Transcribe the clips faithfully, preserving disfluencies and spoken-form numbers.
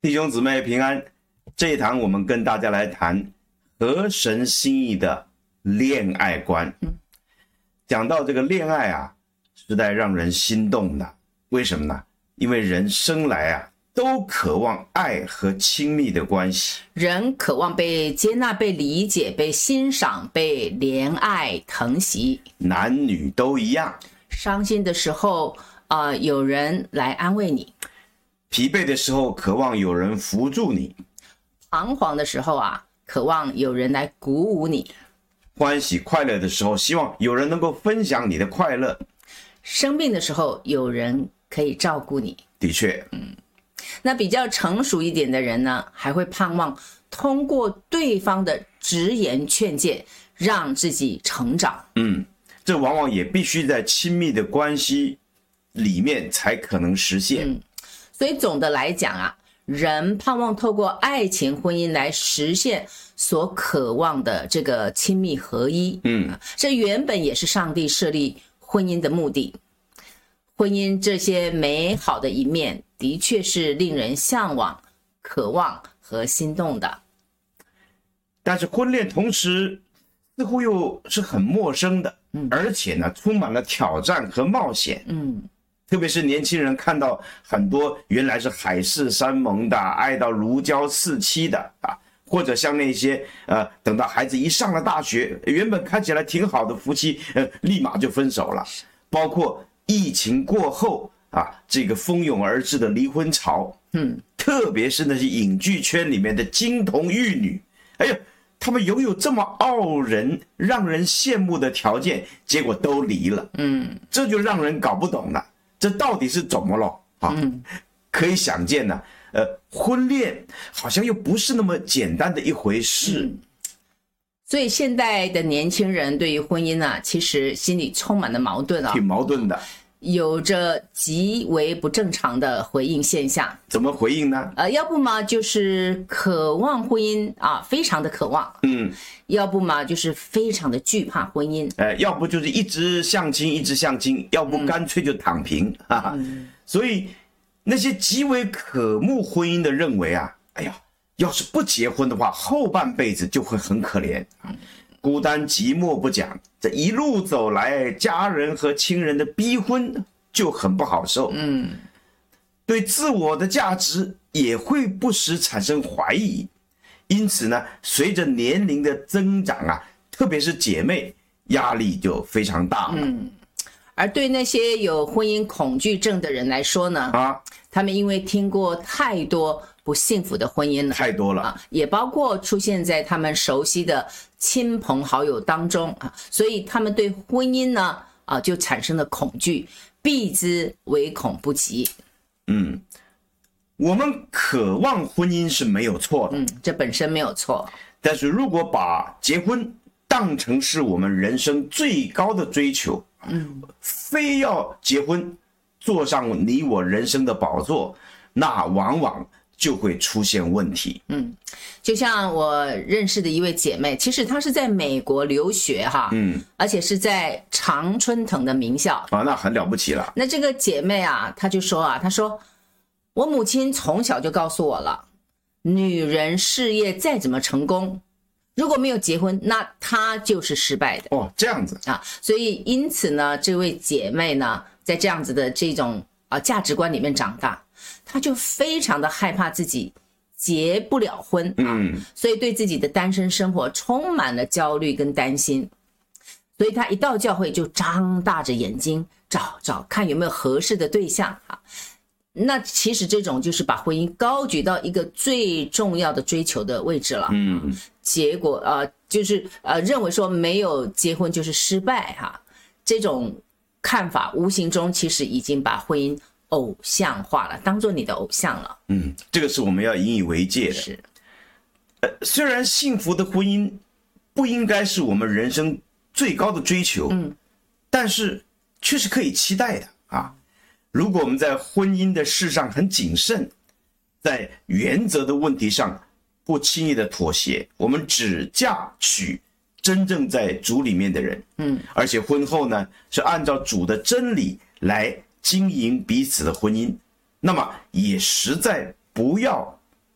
弟兄姊妹平安，这一堂我们跟大家来谈合神心意的恋爱观。讲到这个恋爱啊，实在让人心动的。为什么呢？因为人生来啊，都渴望爱和亲密的关系。 人渴望被接纳、被理解、被欣赏、被怜爱疼惜。 男女都一样。 伤心的时候，呃，有人来安慰你； 疲惫的时候，渴望有人扶助你； 彷徨的时候啊，渴望有人来鼓舞你； 欢喜快乐的时候，希望有人能够分享你的快乐； 生病的时候，有人可以照顾你。 的确， 嗯，那比较成熟一点的人呢，还会盼望通过对方的直言劝诫，让自己成长。 嗯，这往往也必须在亲密的关系里面才可能实现。 嗯，所以总的来讲啊，人盼望透过爱情婚姻来实现所渴望的这个亲密合一。 嗯， 这原本也是上帝设立婚姻的目的。婚姻这些美好的一面，的确是令人向往、渴望和心动的。 但是婚恋同时似乎又是很陌生的，嗯，而且呢，充满了挑战和冒险。 嗯， 特别是年轻人看到很多原来是海誓山盟的、爱到如胶似漆的啊，或者像那些呃，等到孩子一上了大学，原本看起来挺好的夫妻，呃，立马就分手了。包括疫情过后啊，这个蜂拥而至的离婚潮， 嗯， 特别是那些影剧圈里面的金童玉女，哎呀，他们拥有这么傲人、让人羡慕的条件，结果都离了， 嗯， 这就让人搞不懂了，这到底是怎么了啊？ 嗯， 可以想见呢，呃，婚恋好像又不是那么简单的一回事。 嗯，所以现代的年轻人对于婚姻啊，其实心里充满了矛盾啊， 挺矛盾的， 有着极为不正常的回应现象。 怎么回应呢？ 呃，要不嘛就是渴望婚姻啊，非常的渴望， 嗯， 要不嘛就是非常的惧怕婚姻， 呃，要不就是一直相亲，一直相亲，要不干脆就躺平，嗯，哈哈。所以那些极为渴慕婚姻的认为啊，哎呀，要是不结婚的话，后半辈子就会很可怜，孤单寂寞不讲，这一路走来，家人和亲人的逼婚就很不好受。 嗯， 对自我的价值也会不时产生怀疑。因此呢，随着年龄的增长啊，特别是姐妹，压力就非常大了。 嗯，而对那些有婚姻恐惧症的人来说呢，啊，他们因为听过太多不幸福的婚姻了， 太多了， 啊，也包括出现在他们熟悉的亲朋好友当中啊，所以他们对婚姻呢，啊，就产生了恐惧，避之唯恐不及。 嗯，我们渴望婚姻是没有错的， 嗯，这本身没有错。 但是如果把结婚当成是我们人生最高的追求，嗯，非要结婚坐上你我人生的宝座，那往往就会出现问题。 嗯，就像我认识的一位姐妹，其实她是在美国留学哈，嗯，而且是在常春藤的名校啊，那很了不起了。 那这个姐妹啊，她就说啊，她说我母亲从小就告诉我了，女人事业再怎么成功，如果没有结婚，那她就是失败的。 哦，这样子啊，所以因此呢，这位姐妹呢，在这样子的这种啊价值观里面长大。他就非常的害怕自己结不了婚，嗯，所以对自己的单身生活充满了焦虑跟担心，所以他一到教会就张大着眼睛找找看有没有合适的对象啊。那其实这种就是把婚姻高举到一个最重要的追求的位置了，嗯，结果呃就是呃认为说没有结婚就是失败哈，这种看法无形中其实已经把婚姻偶像化了，当做你的偶像了。 嗯，这个是我们要引以为戒的。 是， 呃，虽然幸福的婚姻不应该是我们人生最高的追求，嗯，但是却是可以期待的啊。如果我们在婚姻的事上很谨慎，在原则的问题上不轻易的妥协，我们只嫁娶真正在主里面的人，嗯，而且婚后呢是按照主的真理来经营彼此的婚姻，那么也实在不要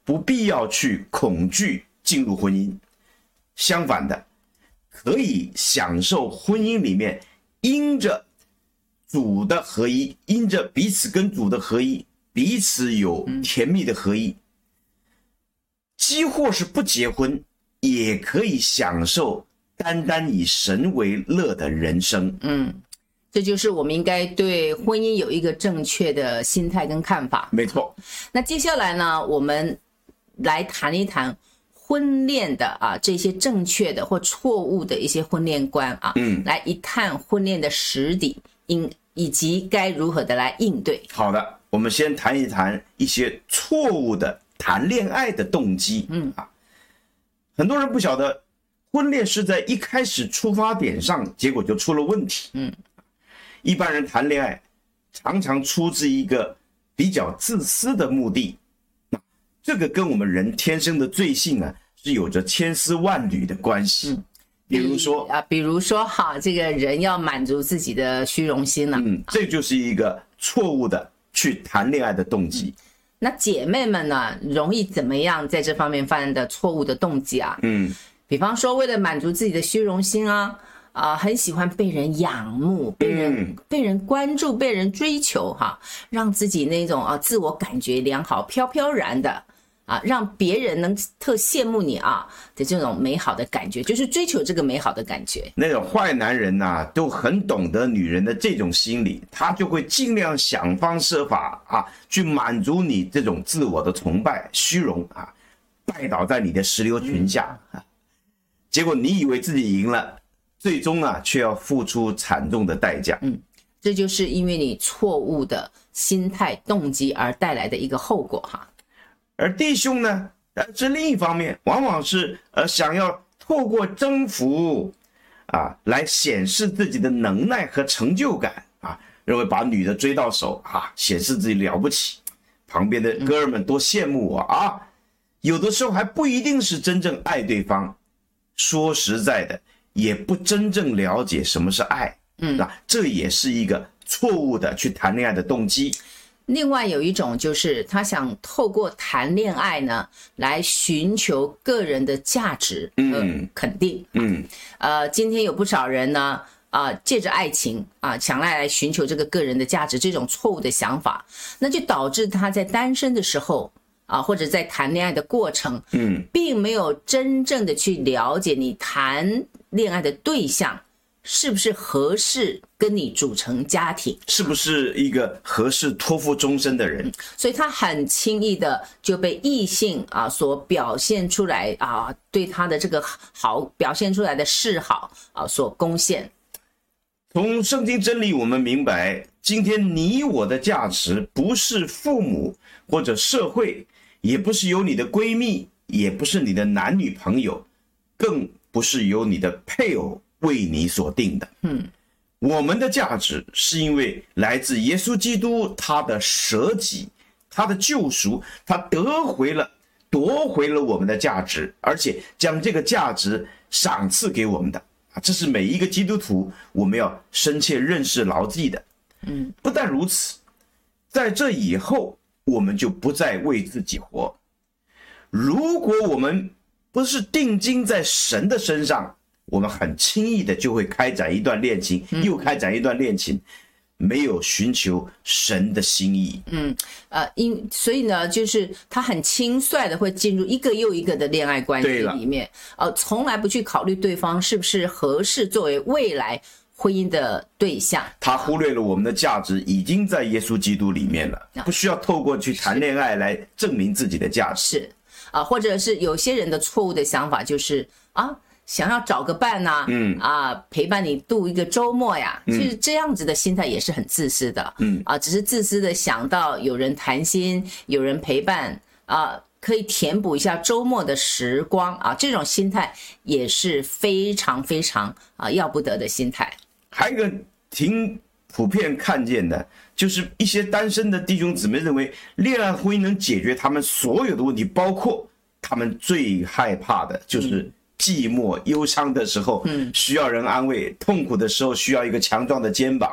不必要去恐惧进入婚姻，相反的，可以享受婚姻里面因着主的合一，因着彼此跟主的合一，彼此有甜蜜的合一，几或是不结婚也可以享受单单以神为乐的人生。 嗯，这就是我们应该对婚姻有一个正确的心态跟看法。 没错。 那接下来呢，我们来谈一谈婚恋的啊这些正确的或错误的一些婚恋观啊，嗯，来一探婚恋的实底，应以及该如何的来应对。 好的，我们先谈一谈一些错误的谈恋爱的动机。嗯啊，很多人不晓得婚恋是在一开始出发点上，结果就出了问题。嗯，一般人谈恋爱常常出自一个比较自私的目的，这个跟我们人天生的罪性啊是有着千丝万缕的关系。嗯，比如说啊，比如说哈，这个人要满足自己的虚荣心了。 嗯，这就是一个错误的去谈恋爱的动机。嗯， 那姐妹们呢，容易怎么样在这方面犯的错误的动机啊？嗯，比方说为了满足自己的虚荣心啊，啊、呃，很喜欢被人仰慕，被人、嗯、被人关注，被人追求哈，让自己那种啊自我感觉良好、飘飘然的。啊，让别人能特羡慕你啊的这种美好的感觉，就是追求这个美好的感觉。 那种坏男人啊，都很懂得女人的这种心理，他就会尽量想方设法啊，去满足你这种自我的崇拜、虚荣啊，拜倒在你的石榴裙下啊。结果你以为自己赢了，最终啊，却要付出惨重的代价。 嗯，这就是因为你错误的心态、动机而带来的一个后果哈。 而弟兄呢，这另一方面往往是呃想要透过征服啊来显示自己的能耐和成就感啊，认为把女的追到手啊，显示自己了不起，旁边的哥们多羡慕我啊。有的时候还不一定是真正爱对方，说实在的，也不真正了解什么是爱。嗯，啊，这也是一个错误的去谈恋爱的动机。 另外有一种就是他想透过谈恋爱呢，来寻求个人的价值和肯定。嗯，呃，今天有不少人呢，啊、呃，借着爱情啊，想来来寻求这个个人的价值，这种错误的想法，那就导致他在单身的时候啊，或者在谈恋爱的过程，嗯，并没有真正的去了解你谈恋爱的对象是不是合适跟你组成家庭， 是不是一个合适托付终身的人， 所以他很轻易的就被异性啊所表现出来啊对他的这个好表现出来的示好啊所攻陷。 从圣经真理我们明白，今天你我的价值不是父母或者社会，也不是由你的闺蜜，也不是你的男女朋友，更不是由你的配偶为你所定的。嗯，我们的价值是因为来自耶稣基督他的舍己，他的救赎，他得回了夺回了我们的价值，而且将这个价值赏赐给我们的。这是每一个基督徒我们要深切认识牢记的。嗯，不但如此，在这以后我们就不再为自己活。如果我们不是定睛在神的身上，我们很轻易的就会开展一段恋情，又开展一段恋情，没有寻求神的心意。嗯， 呃，因所以呢，就是他很轻率的会进入一个又一个的恋爱关系里面，呃，从来不去考虑对方是不是合适作为未来婚姻的对象。 他忽略了我们的价值已经在耶稣基督里面了，不需要透过去谈恋爱来证明自己的价值。 是啊，或者是有些人的错误的想法就是啊。想要找个伴呐、啊，嗯啊，陪伴你度一个周末呀，其实这样子的心态也是很自私的，嗯啊，只是自私的想到有人谈心，有人陪伴啊，可以填补一下周末的时光啊，这种心态也是非常非常啊要不得的心态。 还有一个挺普遍看见的，就是一些单身的弟兄姊妹认为恋爱婚姻能解决他们所有的问题，包括他们最害怕的就是寂寞忧伤的时候需要人安慰，痛苦的时候需要一个强壮的肩膀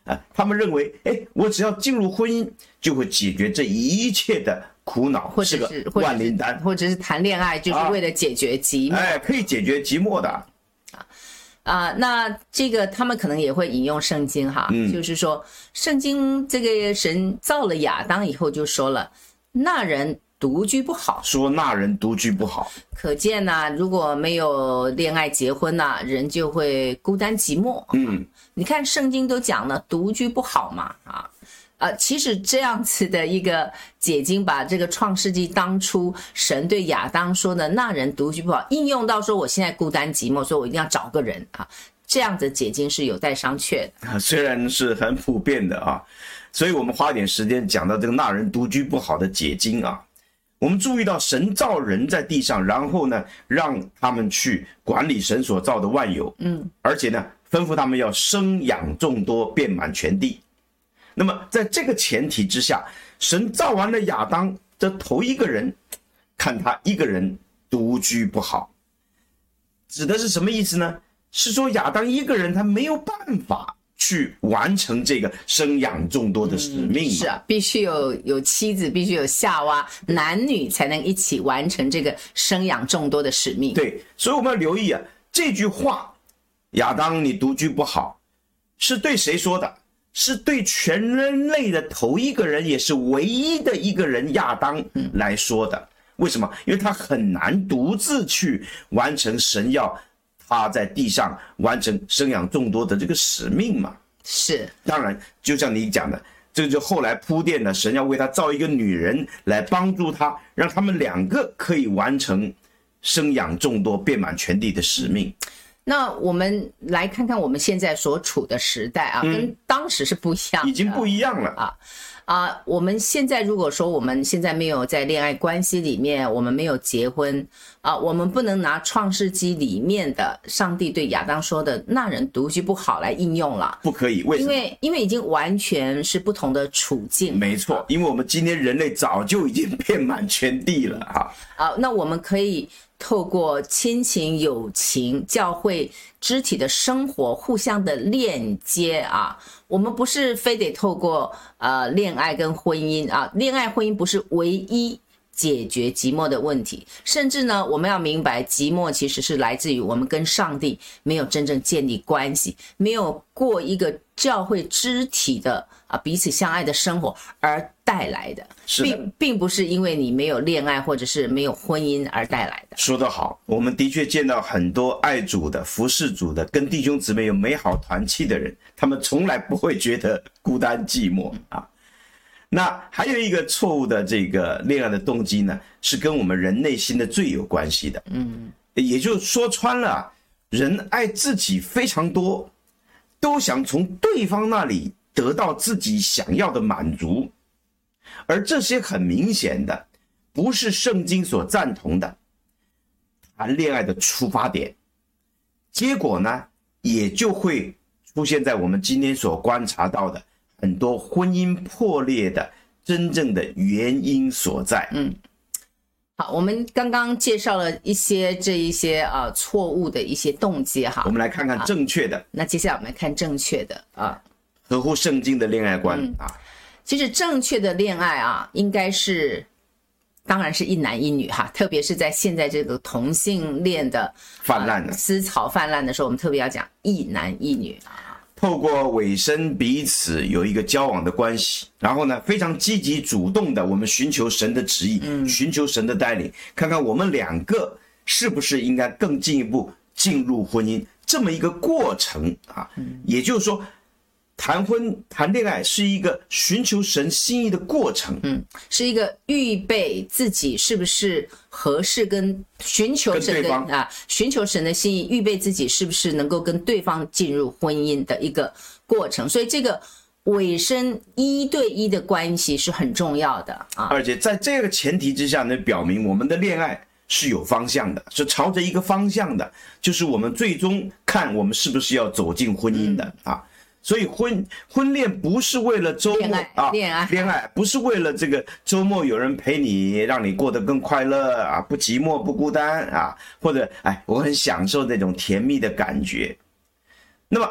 啊，他们认为，哎，我只要进入婚姻，就会解决这一切的苦恼， 或者是万灵丹， 或者是谈恋爱就是为了解决寂寞， 啊、哎，可以解决寂寞的。 啊、呃，那这个他们可能也会引用圣经哈，嗯、就是说圣经这个神造了亚当以后就说了，那人独居不好， 说那人独居不好， 可见呢、啊，如果没有恋爱结婚呢、啊，人就会孤单寂寞。嗯，你看圣经都讲了独居不好嘛，啊。呃，其实这样子的一个解经，把这个创世纪当初神对亚当说的那人独居不好，应用到说我现在孤单寂寞，所以我一定要找个人啊，这样的解经是有待商榷的。 虽然是很普遍的啊，所以我们花点时间讲到这个那人独居不好的解经啊。我们注意到神造人在地上，然后呢，让他们去管理神所造的万有，嗯，而且呢，吩咐他们要生养众多，遍满全地。那么在这个前提之下，神造完了亚当这头一个人，看他一个人独居不好，指的是什么意思呢？是说亚当一个人他没有办法去完成这个生养众多的使命、嗯、 是啊，必须有有妻子，必须有夏娃，男女才能一起完成这个生养众多的使命。 对，所以我们要留意啊，这句话亚当你独居不好是对谁说的？是对全人类的头一个人，也是唯一的一个人亚当来说的。为什么？因为他很难独自去完成神要他在地上完成生养众多的这个使命嘛。 是， 当然就像你讲的，这就后来铺垫的，神要为他造一个女人来帮助他，让他们两个可以完成生养众多遍满全地的使命。 那我们来看看我们现在所处的时代啊，嗯、跟当时是不一样的， 已经不一样了啊啊！我们现在如果说我们现在没有在恋爱关系里面，我们没有结婚啊，我们不能拿创世纪里面的上帝对亚当说的“那人独居不好”来应用了， 不可以，为什么？ 因为因为已经完全是不同的处境。 没错，因为我们今天人类早就已经遍满全地了哈。 啊，那我们可以透过亲情、友情、教会肢体的生活互相的链接啊，我们不是非得透过呃恋爱跟婚姻啊，恋爱婚姻不是唯一解决寂寞的问题，甚至呢，我们要明白寂寞其实是来自于我们跟上帝没有真正建立关系，没有过一个教会肢体的啊彼此相爱的生活而带来的， 是的， 并并不是因为你没有恋爱或者是没有婚姻而带来的。 说得好，我们的确见到很多爱主的、服侍主的、跟弟兄姊妹有美好团契的人，他们从来不会觉得孤单寂寞啊。那还有一个错误的这个恋爱的动机呢，是跟我们人内心的罪有关系的。嗯，也就说穿了，人爱自己非常多，都想从对方那里得到自己想要的满足，而这些很明显的不是圣经所赞同的谈恋爱的出发点，结果呢，也就会出现在我们今天所观察到的很多婚姻破裂的真正的原因所在。 嗯，好，我们刚刚介绍了一些这一些啊错误的一些动机哈， 我们来看看正确的。 那接下来我们来看正确的啊， 合乎圣经的恋爱观、嗯、啊。 其实正确的恋爱啊，应该是，当然是一男一女哈，特别是在现在这个同性恋的泛滥的、 呃、思潮泛滥的时候，我们特别要讲一男一女啊。 透过委身彼此有一个交往的关系，然后呢，非常积极主动的，我们寻求神的旨意，嗯、寻求神的带领，看看我们两个是不是应该更进一步进入婚姻这么一个过程啊。嗯、也就是说，谈婚谈恋爱是一个寻求神心意的过程， 嗯，是一个预备自己是不是合适跟寻求神的啊，寻求神的心意，预备自己是不是能够跟对方进入婚姻的一个过程。所以这个委身一对一的关系是很重要的啊。 而且在这个前提之下呢，表明我们的恋爱是有方向的，是朝着一个方向的，就是我们最终看我们是不是要走进婚姻的、嗯、啊。所以婚婚恋不是为了周末啊， 恋爱恋爱不是为了这个周末有人陪你，让你过得更快乐啊，不寂寞不孤单啊，或者哎我很享受那种甜蜜的感觉。那么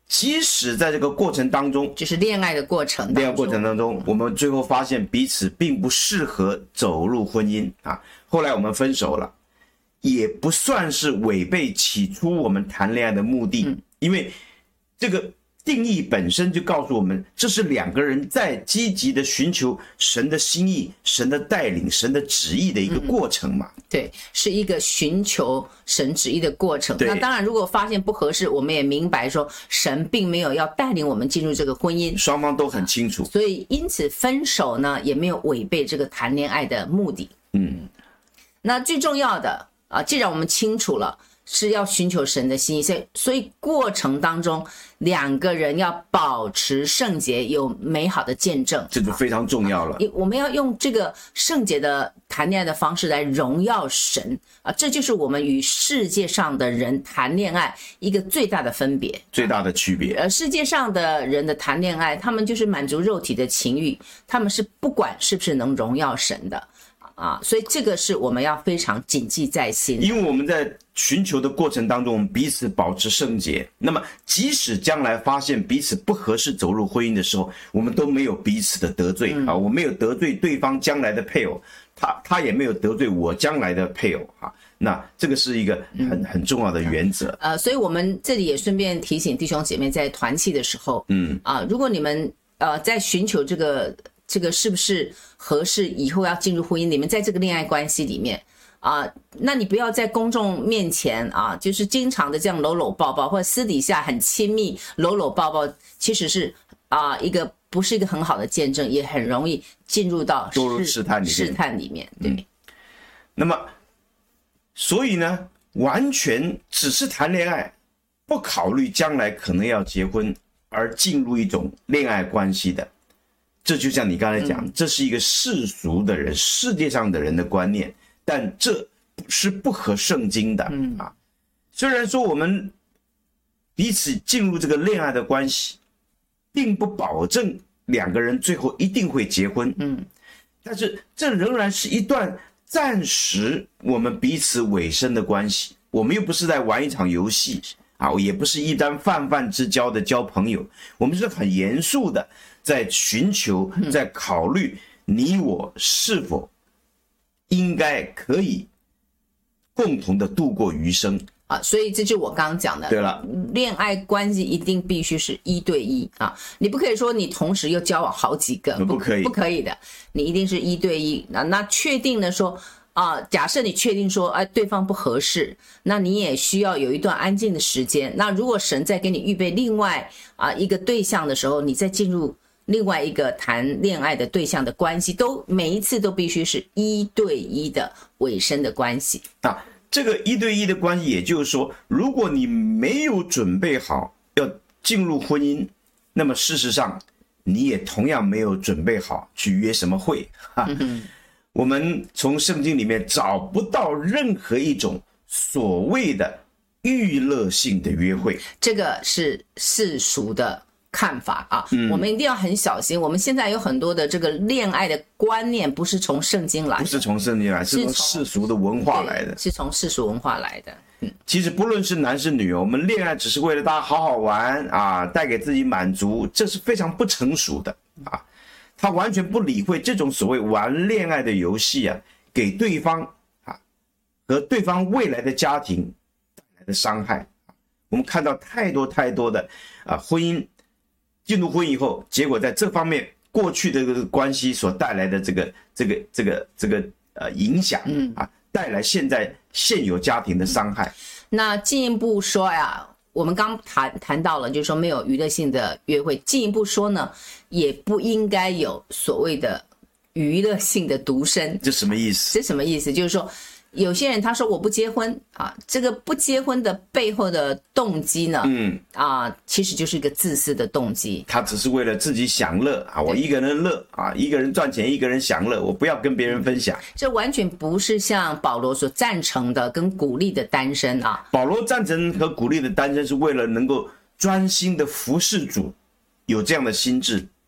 即使在这个过程当中， 就是恋爱的过程当中， 恋爱过程当中，我们最后发现彼此并不适合走入婚姻啊，后来我们分手了，也不算是违背起初我们谈恋爱的目的，嗯、因为这个定义本身就告诉我们，这是两个人在积极的寻求神的心意、神的带领、神的旨意的一个过程嘛。 嗯、对，是一个寻求神旨意的过程。那当然，如果发现不合适，我们也明白说，神并没有要带领我们进入这个婚姻， 双方都很清楚。 所以，因此分手呢，也没有违背这个谈恋爱的目的。嗯，那最重要的啊，既然我们清楚了。是要寻求神的心意，所以所以过程当中两个人要保持圣洁，有美好的见证， 这就非常重要了。 我们要用这个圣洁的谈恋爱的方式来荣耀神啊，这就是我们与世界上的人谈恋爱一个最大的分别， 最大的区别。 呃，世界上的人的谈恋爱，他们就是满足肉体的情欲，他们是不管是不是能荣耀神的。啊，所以这个是我们要非常谨记在心， 因为我们在寻求的过程当中，我们彼此保持圣洁。那么，即使将来发现彼此不合适走入婚姻的时候，我们都没有彼此的得罪、嗯、啊，我没有得罪对方将来的配偶，他他也没有得罪我将来的配偶啊。那这个是一个很很重要的原则。 呃，所以我们这里也顺便提醒弟兄姐妹，在团契的时候，嗯啊，如果你们呃在寻求这个。这个是不是合适以后要进入婚姻？你们在这个恋爱关系里面啊、呃，那你不要在公众面前啊，就是经常的这样搂搂抱抱，或者私底下很亲密搂搂抱抱，其实是啊、呃、一个不是一个很好的见证，也很容易进入到堕入试探里面。 试探里面，对。嗯、 那么，所以呢，完全只是谈恋爱，不考虑将来可能要结婚，而进入一种恋爱关系的。这就像你刚才讲，这是一个世俗的人、世界上的人的观念，但这是不合圣经的啊。虽然说我们彼此进入这个恋爱的关系，并不保证两个人最后一定会结婚，嗯，但是这仍然是一段暂时我们彼此委身的关系。我们又不是在玩一场游戏啊，也不是一般泛泛之交的交朋友，我们是很严肃的。在寻求，在考虑你我是否应该可以共同的度过余生啊，所以这就是我刚刚讲的。 对了， 恋爱关系一定必须是一对一啊，你不可以说你同时又交往好几个， 不可以， 不可以的，你一定是一对一。那那确定的说啊，假设你确定说，哎，对方不合适，那你也需要有一段安静的时间。那如果神在给你预备另外啊一个对象的时候，你再进入。另外一个谈恋爱的对象的关系，都每一次都必须是一对一的委身的关系啊。这个一对一的关系，也就是说，如果你没有准备好要进入婚姻，那么事实上你也同样没有准备好去约什么会哈、嗯。我们从圣经里面找不到任何一种所谓的娱乐性的约会， 这个是世俗的看法啊、嗯，我们一定要很小心。我们现在有很多的这个恋爱的观念，不是从圣经来的， 不是从圣经来，是从世俗的文化来的， 是从世俗文化来的。嗯， 其实不论是男是女，我们恋爱只是为了大家好好玩啊，带给自己满足，这是非常不成熟的啊。他完全不理会这种所谓玩恋爱的游戏啊，给对方啊和对方未来的家庭带来的伤害。我们看到太多太多的啊婚姻。进入婚姻以后，结果在这方面过去的这个关系所带来的这个这个这个这个呃影响啊，带来现在现有家庭的伤害。 那进一步说呀，我们刚谈谈到了，就是说没有娱乐性的约会。进一步说呢，也不应该有所谓的娱乐性的独身。 这什么意思？ 这什么意思？就是说。有些人他说我不结婚啊，这个不结婚的背后的动机呢，嗯啊，其实就是一个自私的动机。 他只是为了自己享乐啊，我一个人乐啊，一个人赚钱，一个人享乐，我不要跟别人分享。 这完全不是像保罗所赞成的跟鼓励的单身啊。 保罗赞成和鼓励的单身是为了能够专心的服侍主，有这样的心智，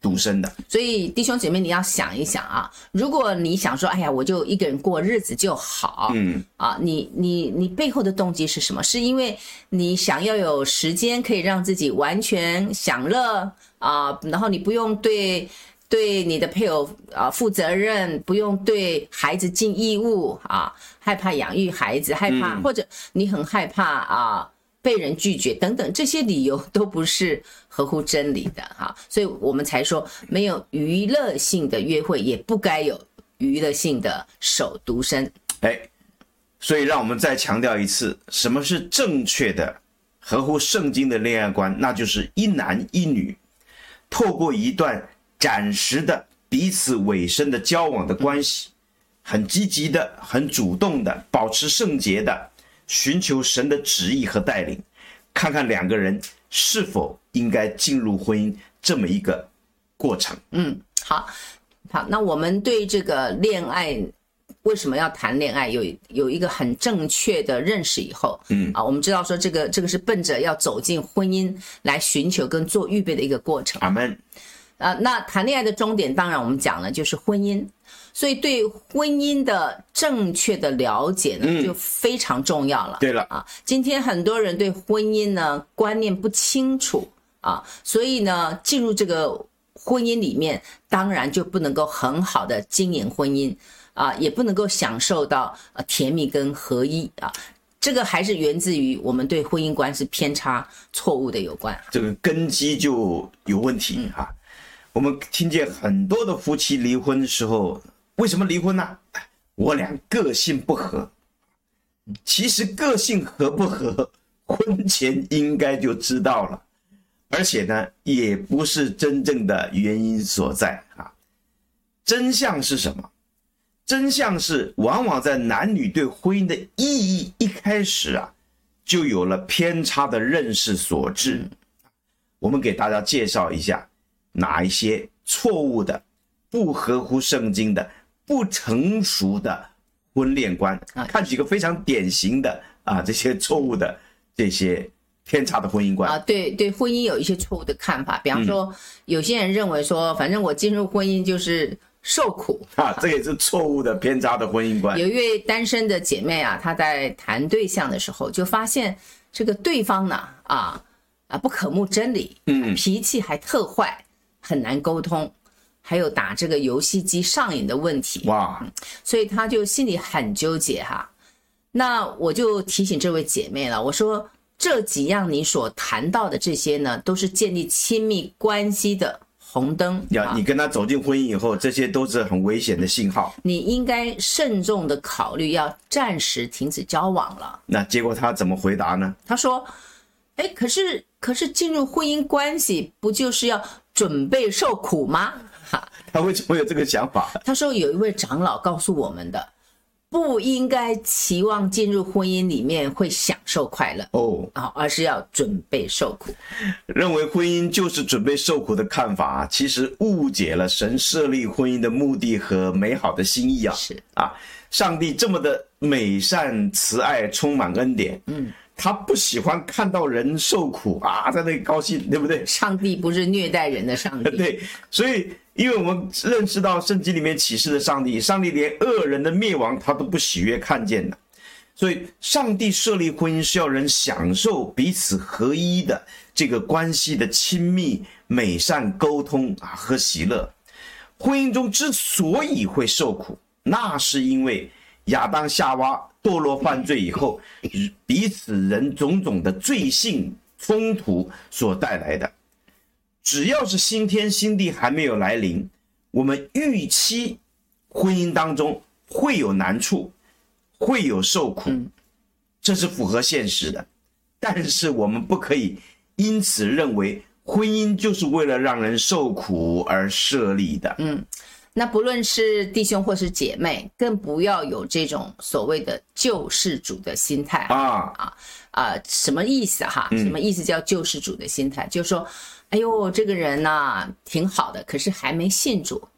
独身的。 所以弟兄姐妹，你要想一想啊，如果你想说，哎呀，我就一个人过日子就好，嗯啊，你你你背后的动机是什么？是因为你想要有时间可以让自己完全享乐啊，然后你不用对对你的配偶啊负责任，不用对孩子尽义务啊，害怕养育孩子，害怕、嗯、或者你很害怕啊被人拒绝等等，这些理由都不是合乎真理的哈，所以我们才说没有娱乐性的约会，也不该有娱乐性的守独身。 哎，所以让我们再强调一次，什么是正确的合乎圣经的恋爱观？那就是一男一女透过一段暂时的彼此委身的交往的关系，很积极的、很主动的，保持圣洁的，寻求神的旨意和带领，看看两个人是否应该进入婚姻这么一个过程。 嗯，好，好，那我们对这个恋爱为什么要谈恋爱有有一个很正确的认识以后，嗯啊，我们知道说这个这个是奔着要走进婚姻来寻求跟做预备的一个过程。 阿们。 啊，那谈恋爱的终点当然我们讲了就是婚姻，所以对婚姻的正确的了解呢、嗯、就非常重要了。 对了啊，今天很多人对婚姻呢观念不清楚啊，所以呢进入这个婚姻里面，当然就不能够很好的经营婚姻啊，也不能够享受到呃甜蜜跟合一啊。这个还是源自于我们对婚姻观是偏差错误的有关， 这个根基就有问题啊。嗯，我们听见很多的夫妻离婚的时候，为什么离婚呢？我俩个性不合。其实个性合不合，婚前应该就知道了，而且呢，也不是真正的原因所在啊。真相是什么？真相是往往在男女对婚姻的意义一开始啊，就有了偏差的认识所致。我们给大家介绍一下哪一些错误的、不合乎圣经的、不成熟的婚恋观，看几个非常典型的啊这些错误的、这些偏差的婚姻观啊，对对，婚姻有一些错误的看法，比方说，嗯、有些人认为说，反正我进入婚姻就是受苦啊，这也是错误的、偏差的婚姻观。 有一位单身的姐妹啊，她在谈对象的时候，就发现这个对方呢啊啊不可慕真理，嗯，脾气还特坏。很难沟通，还有打这个游戏机上瘾的问题，哇！所以他就心里很纠结哈。那我就提醒这位姐妹了，我说这几样你所谈到的这些呢，都是建立亲密关系的红灯。 呀，你跟他走进婚姻以后，这些都是很危险的信号。 你应该慎重的考虑要暂时停止交往了。 那结果他怎么回答呢？ 他说：“哎，可是可是进入婚姻关系不就是要准备受苦吗？” 他为什么有这个想法？ 他说有一位长老告诉我们的，不应该期望进入婚姻里面会享受快乐哦，而是要准备受苦。 认为婚姻就是准备受苦的看法啊，其实误解了神设立婚姻的目的和美好的心意啊。 是啊，上帝这么的美善、慈爱、充满恩典，嗯。他不喜欢看到人受苦啊，在那里高兴，对不对？ 上帝不是虐待人的上帝。 对，所以因为我们认识到圣经里面启示的上帝，上帝连恶人的灭亡他都不喜悦看见的，所以上帝设立婚姻是要人享受彼此合一的这个关系的亲密、美善、沟通啊和喜乐。婚姻中之所以会受苦，那是因为亚当夏娃堕落犯罪以后，彼此人种种的罪性冲突所带来的。只要是新天新地还没有来临，我们预期婚姻当中会有难处，会有受苦，这是符合现实的。但是我们不可以因此认为婚姻就是为了让人受苦而设立的。嗯。 那不论是弟兄或是姐妹，更不要有这种所谓的救世主的心态啊啊啊！什么意思哈？什么意思叫救世主的心态？嗯、就是说，哎呦，这个人呐、啊、挺好的，可是还没信主。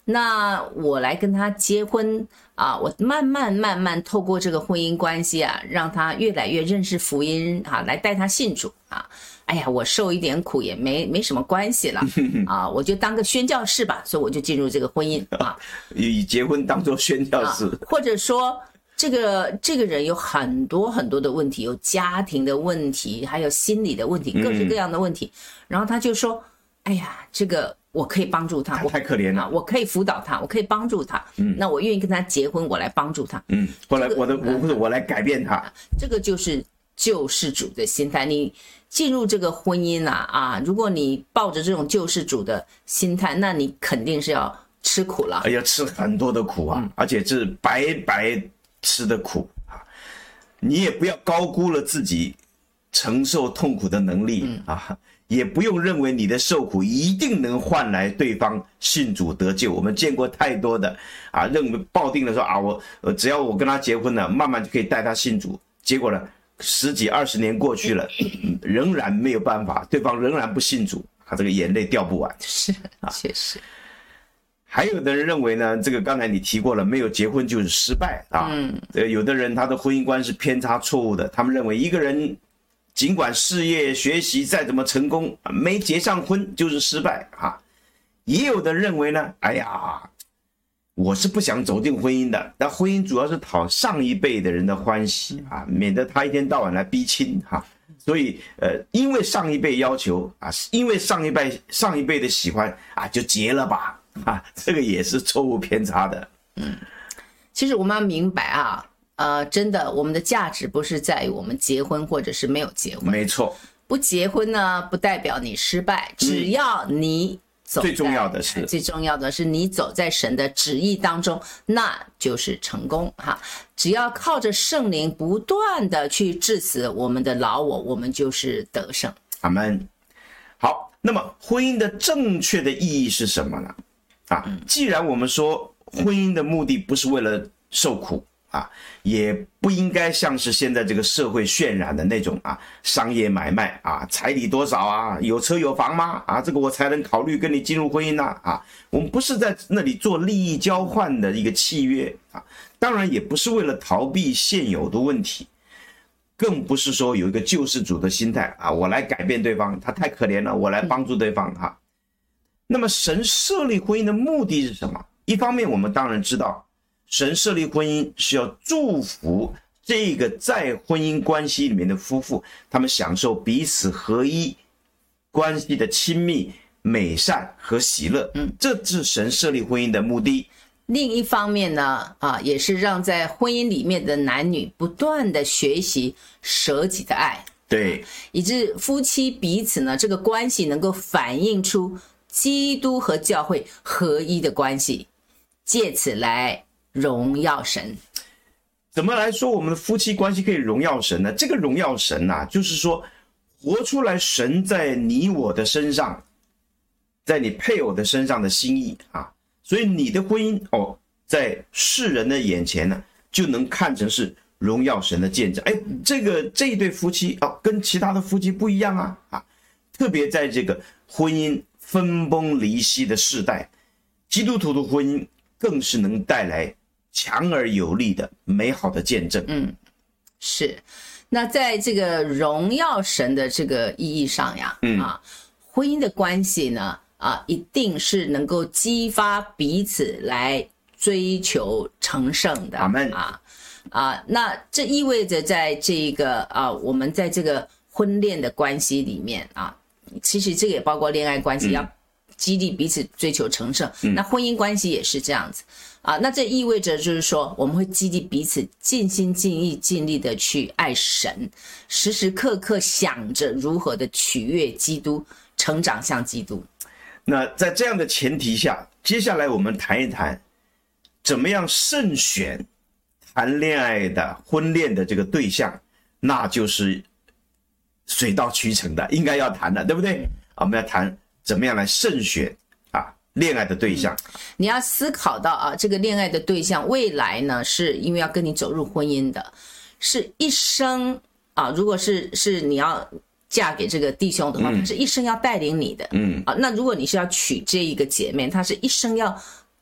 那我来跟他结婚啊，我慢慢慢慢透过这个婚姻关系啊，让他越来越认识福音啊，来带他信主啊。哎呀，我受一点苦也没没什么关系了啊，我就当个宣教士吧，所以我就进入这个婚姻啊， 以结婚当做宣教士， 啊、或者说这个这个人有很多很多的问题，有家庭的问题，还有心理的问题，各式各样的问题，嗯、然后他就说，哎呀，这个我可以帮助他， 他太可怜了、 啊，我可以辅导他，我可以帮助他，嗯，那我愿意跟他结婚，我来帮助他， 嗯，后来我的我或者我来改变他， 这个就是救世主的心态。你进入这个婚姻啊啊，如果你抱着这种救世主的心态，那你肯定是要吃苦了， 要吃很多的苦啊，嗯、而且是白白吃的苦啊。你也不要高估了自己承受痛苦的能力、嗯、啊，也不用认为你的受苦一定能换来对方信主得救。我们见过太多的啊，认为抱定了说啊，我只要我跟他结婚了，慢慢就可以带他信主，结果呢？十几二十年过去了，仍然没有办法，对方仍然不信主，他这个眼泪掉不完。 是，确实。 还有的人认为呢，这个刚才你提过了，没有结婚就是失败啊。嗯。有的人他的婚姻观是偏差错误的，他们认为一个人尽管事业学习再怎么成功，没结上婚就是失败啊。也有的认为呢，哎呀。我是不想走进婚姻的，但婚姻主要是讨上一辈的人的欢喜啊，免得他一天到晚来逼亲哈、啊。所以呃，因为上一辈要求啊，因为上一辈上一辈的喜欢啊，就结了吧啊，这个也是错误偏差的。 嗯，其实我们要明白啊，呃，真的，我们的价值不是在于我们结婚或者是没有结婚。 没错， 不结婚呢，不代表你失败，只要你。 最重要的是， 最重要的是你走在神的旨意当中，那就是成功哈。只要靠着圣灵不断的去致死我们的老我，我们就是得胜。 阿们。好，那么婚姻的正确的意义是什么呢？啊，既然我们说婚姻的目的不是为了受苦啊，也不应该像是现在这个社会渲染的那种啊，商业买卖啊，彩礼多少啊，有车有房吗？啊，这个我才能考虑跟你进入婚姻呐啊，啊，我们不是在那里做利益交换的一个契约啊，当然也不是为了逃避现有的问题，更不是说有一个救世主的心态啊，我来改变对方，他太可怜了，我来帮助对方哈、啊。那么神设立婚姻的目的是什么？一方面我们当然知道。神设立婚姻是要祝福这个在婚姻关系里面的夫妇，他们享受彼此合一关系的亲密、美善和喜乐。嗯，这是神设立婚姻的目的。 另一方面呢，啊，也是让在婚姻里面的男女不断的学习舍己的爱， 对， 以致夫妻彼此呢这个关系能够反映出基督和教会合一的关系，借此来。荣耀神。 怎么来说我们的夫妻关系可以荣耀神呢？这个荣耀神啊，就是说活出来神在你我的身上，在你配偶的身上的心意啊。所以你的婚姻哦，在世人的眼前呢，就能看成是荣耀神的见证。哎，这个这一对夫妻哦，跟其他的夫妻不一样啊啊！特别在这个婚姻分崩离析的世代，基督徒的婚姻更是能带来强而有力的美好的见证。 嗯，是。那在这个荣耀神的这个意义上呀，嗯啊，婚姻的关系呢，啊，一定是能够激发彼此来追求成圣的。 阿们啊啊，那这意味着在这个啊，我们在这个婚恋的关系里面啊，其实这个也包括恋爱关系，嗯、要激励彼此追求成圣。嗯、那婚姻关系也是这样子。啊，那这意味着就是说，我们会激励彼此尽心尽意尽力的去爱神，时时刻刻想着如何的取悦基督，成长向基督。 那在这样的前提下，接下来我们谈一谈，怎么样慎选谈恋爱的婚恋的这个对象，那就是水到渠成的，应该要谈的，对不对？我们要谈怎么样来慎选恋爱的对象。 嗯、你要思考到啊，这个恋爱的对象未来呢，是因为要跟你走入婚姻的，是一生啊。如果是是你要嫁给这个弟兄的话，他、嗯、是一生要带领你的。嗯啊，那如果你是要娶这一个姐妹，她是一生要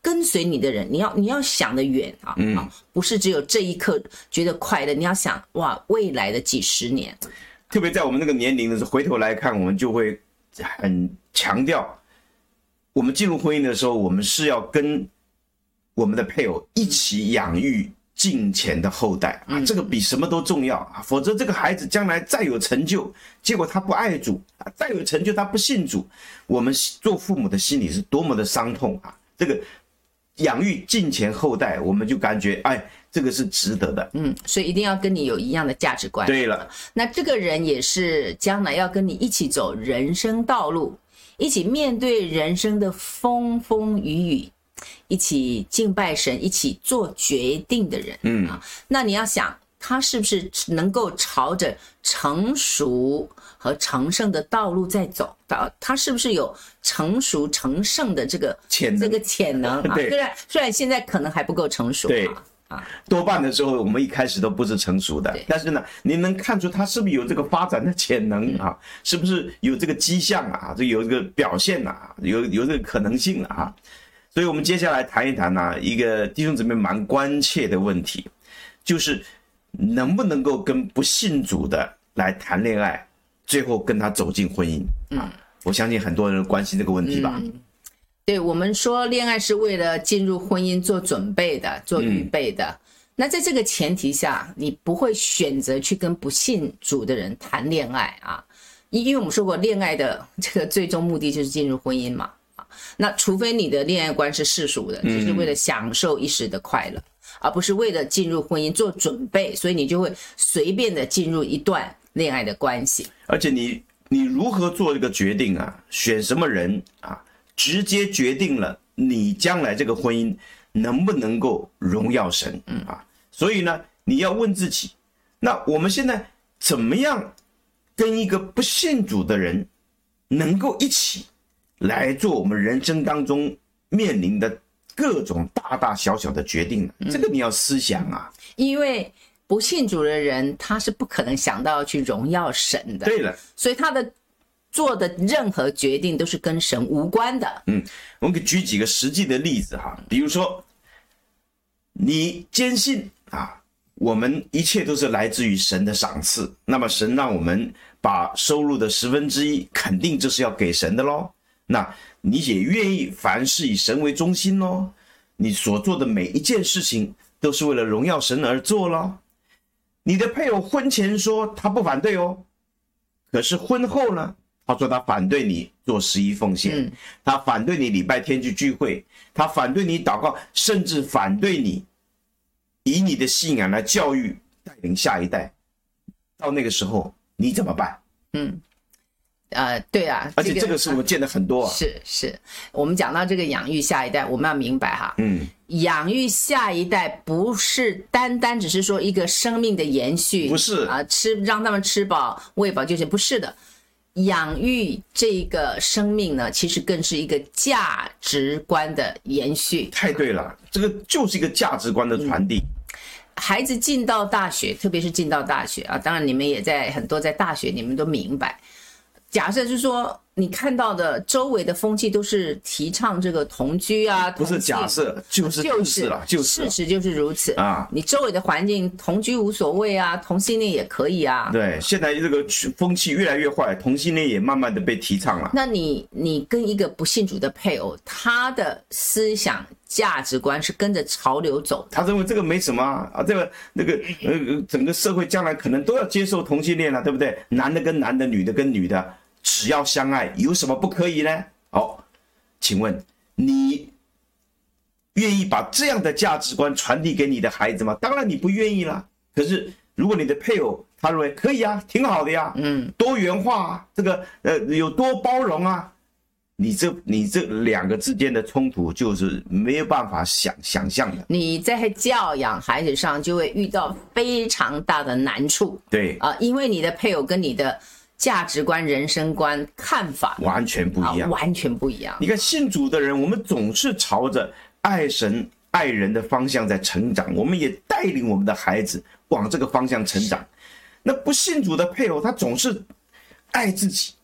跟随你的人，你要你要想得远啊，嗯、啊，不是只有这一刻觉得快乐，你要想哇，未来的几十年。 特别在我们那个年龄的时候，回头来看，我们就会很强调，我们进入婚姻的时候，我们是要跟我们的配偶一起养育敬虔的后代啊，这个比什么都重要啊！否则这个孩子将来再有成就，结果他不爱主啊，再有成就他不信主，我们做父母的心里是多么的伤痛啊！这个养育敬虔后代，我们就感觉哎，这个是值得的。 嗯，所以一定要跟你有一样的价值观。 对了， 那这个人也是将来要跟你一起走人生道路，一起面对人生的风风雨雨，一起敬拜神，一起做决定的人。嗯啊，那你要想，他是不是能够朝着成熟和成圣的道路在走？他是不是有成熟成圣的这个潜能？ 这个潜能啊？ 对， 虽然虽然现在可能还不够成熟。 对。啊，多半的时候我们一开始都不是成熟的，但是呢，你能看出他是不是有这个发展的潜能啊？是不是有这个迹象啊？这有这个表现啊？有有这个可能性啊？所以我们接下来谈一谈呢、啊，一个弟兄姊妹蛮关切的问题，就是能不能够跟不信主的来谈恋爱，最后跟他走进婚姻啊？我相信很多人关心这个问题吧。 嗯，对，我们说恋爱是为了进入婚姻做准备的，做预备的。嗯、那在这个前提下，你不会选择去跟不信主的人谈恋爱啊，因为我们说过，恋爱的这个最终目的就是进入婚姻嘛。那除非你的恋爱观是世俗的，就是为了享受一时的快乐，而不是为了进入婚姻做准备，所以你就会随便的进入一段恋爱的关系。 而且你你如何做这个决定啊？选什么人啊？直接决定了你将来这个婚姻能不能够荣耀神啊！所以呢，你要问自己，那我们现在怎么样跟一个不信主的人能够一起来做我们人生当中面临的各种大大小小的决定呢？这个你要思想啊！ 因为不信主的人，他是不可能想到去荣耀神的。 对了， 所以他的做的任何决定都是跟神无关的。 嗯，我们给举几个实际的例子哈，比如说，你坚信啊，我们一切都是来自于神的赏赐，那么神让我们把收入的十分之一，肯定这是要给神的咯。那你也愿意凡事以神为中心咯，你所做的每一件事情都是为了荣耀神而做咯。你的配偶婚前说他不反对哦，可是婚后呢？他说他反对你做十一奉献、嗯、他反对你礼拜天去聚会，他反对你祷告，甚至反对你以你的信仰来教育带领下一代。到那个时候你怎么办？ 嗯，呃，对啊， 而且这个是我们见的很多、啊、 是是，我们讲到这个养育下一代，我们要明白哈，嗯，养育下一代不是单单只是说一个生命的延续， 不是啊，吃让他们吃饱喂饱就行，不是的。养育这个生命呢，其实更是一个价值观的延续。 太对了，这个就是一个价值观的传递。 嗯、孩子进到大学，特别是进到大学啊，当然你们也在很多在大学，你们都明白。假设就是说，你看到的周围的风气都是提倡这个同居啊， 不是假设，就是就是了，就是事实就是如此啊。 你周围的环境，同居无所谓啊，同性恋也可以啊。 对，现在这个风气越来越坏，同性恋也慢慢的被提倡了。 那你你跟一个不信主的配偶，他的思想价值观是跟着潮流走的， 他认为这个没什么啊，这个那个呃，整个社会将来可能都要接受同性恋了，对不对？男的跟男的，女的跟女的。只要相爱，有什么不可以呢？好，请问你愿意把这样的价值观传递给你的孩子吗？当然你不愿意啦。可是如果你的配偶他认为可以啊，挺好的呀，嗯，多元化啊，这个呃有多包容啊，你这你这两个之间的冲突就是没有办法想想象的。 你在教养孩子上就会遇到非常大的难处。 对啊、呃，因为你的配偶跟你的价值观、人生观、看法完全不一样、 啊，完全不一样。 你看信主的人，我们总是朝着爱神、爱人的方向在成长，我们也带领我们的孩子往这个方向成长。那不信主的配偶，他总是爱自己、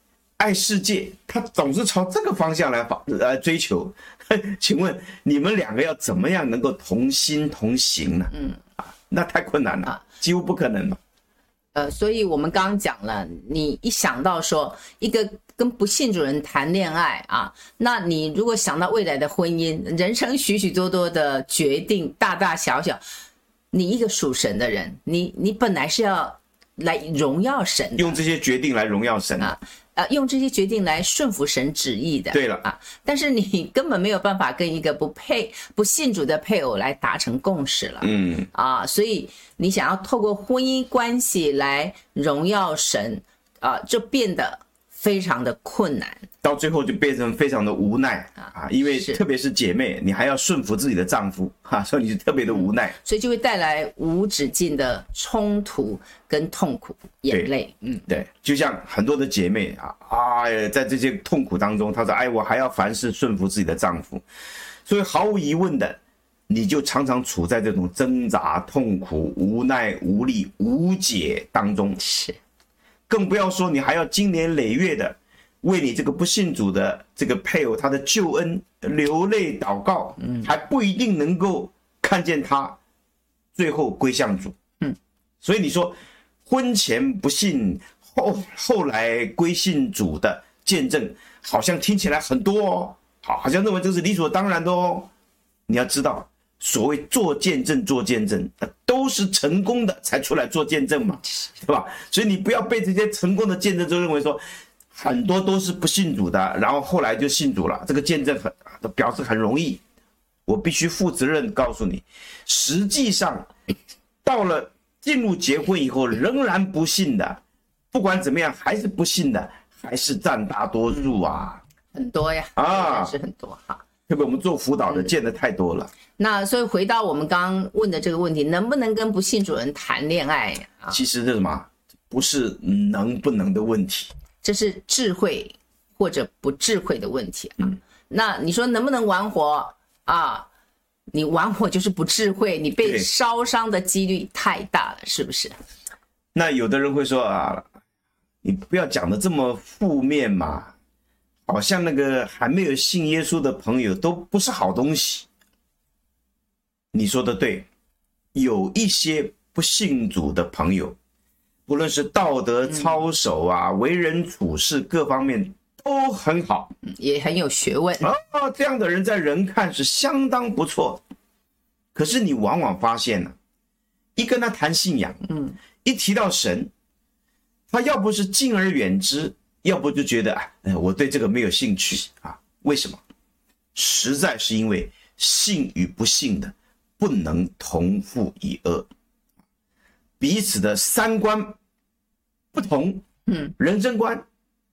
爱世界，他总是朝这个方向来来追求。请问你们两个要怎么样能够同心同行呢？嗯，啊，那太困难了，几乎不可能了。 呃，所以我们刚刚讲了，你一想到说一个跟不信主人谈恋爱啊，那你如果想到未来的婚姻，人生许许多多的决定，大大小小，你一个属神的人，你你本来是要来荣耀神的， 用这些决定来荣耀神啊。呃，用这些决定来顺服神旨意的， 对了啊，但是你根本没有办法跟一个不配、不信主的配偶来达成共识了， 嗯啊，所以你想要透过婚姻关系来荣耀神，啊，就变得非常的困难， 到最后就变成非常的无奈啊，因为特别是姐妹，你还要顺服自己的丈夫，哈，所以你是特别的无奈， 所以就会带来无止境的冲突跟痛苦、眼泪，嗯， 对，就像很多的姐妹啊，啊，在这些痛苦当中，她说：“哎，我还要凡事顺服自己的丈夫。”所以毫无疑问的，你就常常处在这种挣扎、痛苦、无奈、无力、无解当中。 是， 更不要说你还要经年累月的为你这个不信主的这个配偶他的救恩流泪祷告，嗯，还不一定能够看见他最后归向主，嗯，所以你说婚前不信，后后来归信主的见证，好像听起来很多哦，好，好像认为这是理所当然的哦。你要知道，所谓做见证，做见证，都是成功的才出来做见证嘛，对吧？所以你不要被这些成功的见证就认为说，很多都是不信主的，然后后来就信主了，这个见证很表示很容易。我必须负责任告诉你，实际上到了进入结婚以后，仍然不信的，不管怎么样还是不信的，还是占大多数啊， 很多呀， 啊， 是很多哈。 特别我们做辅导的见得太多了。 那所以回到我们刚刚问的这个问题，能不能跟不信主人谈恋爱啊？ 其实这什么不是能不能的问题， 这是智慧或者不智慧的问题啊。嗯、那你说能不能玩火啊？你玩火就是不智慧，你被烧伤的几率太大了，是不是？ 那有的人会说啊，你不要讲的这么负面嘛，好像那个还没有信耶稣的朋友都不是好东西。你说的对，有一些不信主的朋友，不论是道德操守啊、嗯、为人处事各方面都很好， 也很有学问啊，这样的人在人看是相当不错。可是你往往发现呢、啊，一跟他谈信仰，嗯，一提到神，他要不是敬而远之，要不就觉得哎，我对这个没有兴趣啊。为什么？实在是因为信与不信的不能同负一軛，彼此的三观不同，嗯，人生观、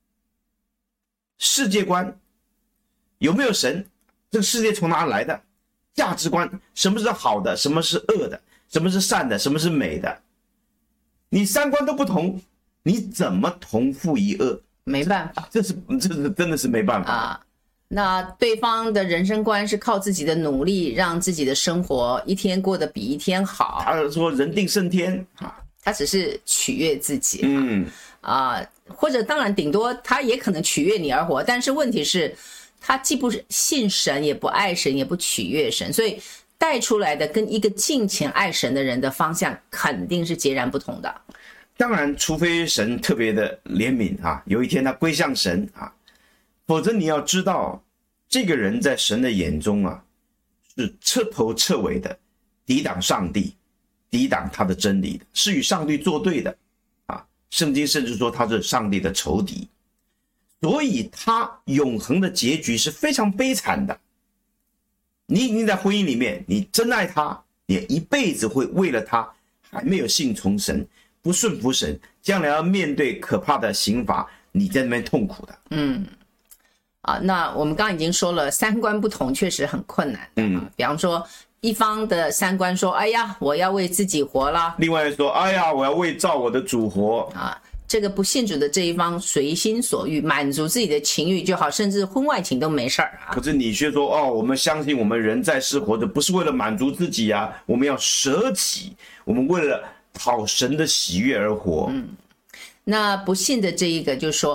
世界观，有没有神？这个世界从哪来的？价值观，什么是好的，什么是恶的，什么是善的，什么是美的？你三观都不同，你怎么同负一軛？ 没办法， 这是这是真的是没办法啊。那对方的人生观是靠自己的努力，让自己的生活一天过得比一天好。 他说人定胜天啊， 他只是取悦自己， 嗯啊，或者当然顶多他也可能取悦你而活，但是问题是，他既不信神，也不爱神，也不取悦神，所以带出来的跟一个敬虔爱神的人的方向肯定是截然不同的。 当然，除非神特别的怜悯啊，有一天他归向神啊。否则你要知道，这个人在神的眼中啊，是彻头彻尾的抵挡上帝，抵挡他的真理的，是与上帝作对的啊。圣经甚至说他是上帝的仇敌，所以他永恒的结局是非常悲惨的。你已经在婚姻里面，你真爱他，你一辈子会为了他还没有信从神，不顺服神，将来要面对可怕的刑罚，你在那边痛苦的。 嗯。啊，那我们刚刚已经说了，三观不同确实很困难。嗯，比方说一方的三观说，哎呀，我要为自己活啦； 另外说，哎呀，我要为照我的主活。 啊，这个不信主的这一方随心所欲，满足自己的情欲就好，甚至婚外情都没事儿啊。 可是你却说，哦，我们相信我们人在世活着不是为了满足自己啊，我们要舍己，我们为了讨神的喜悦而活。 嗯，那不信的这一个就说，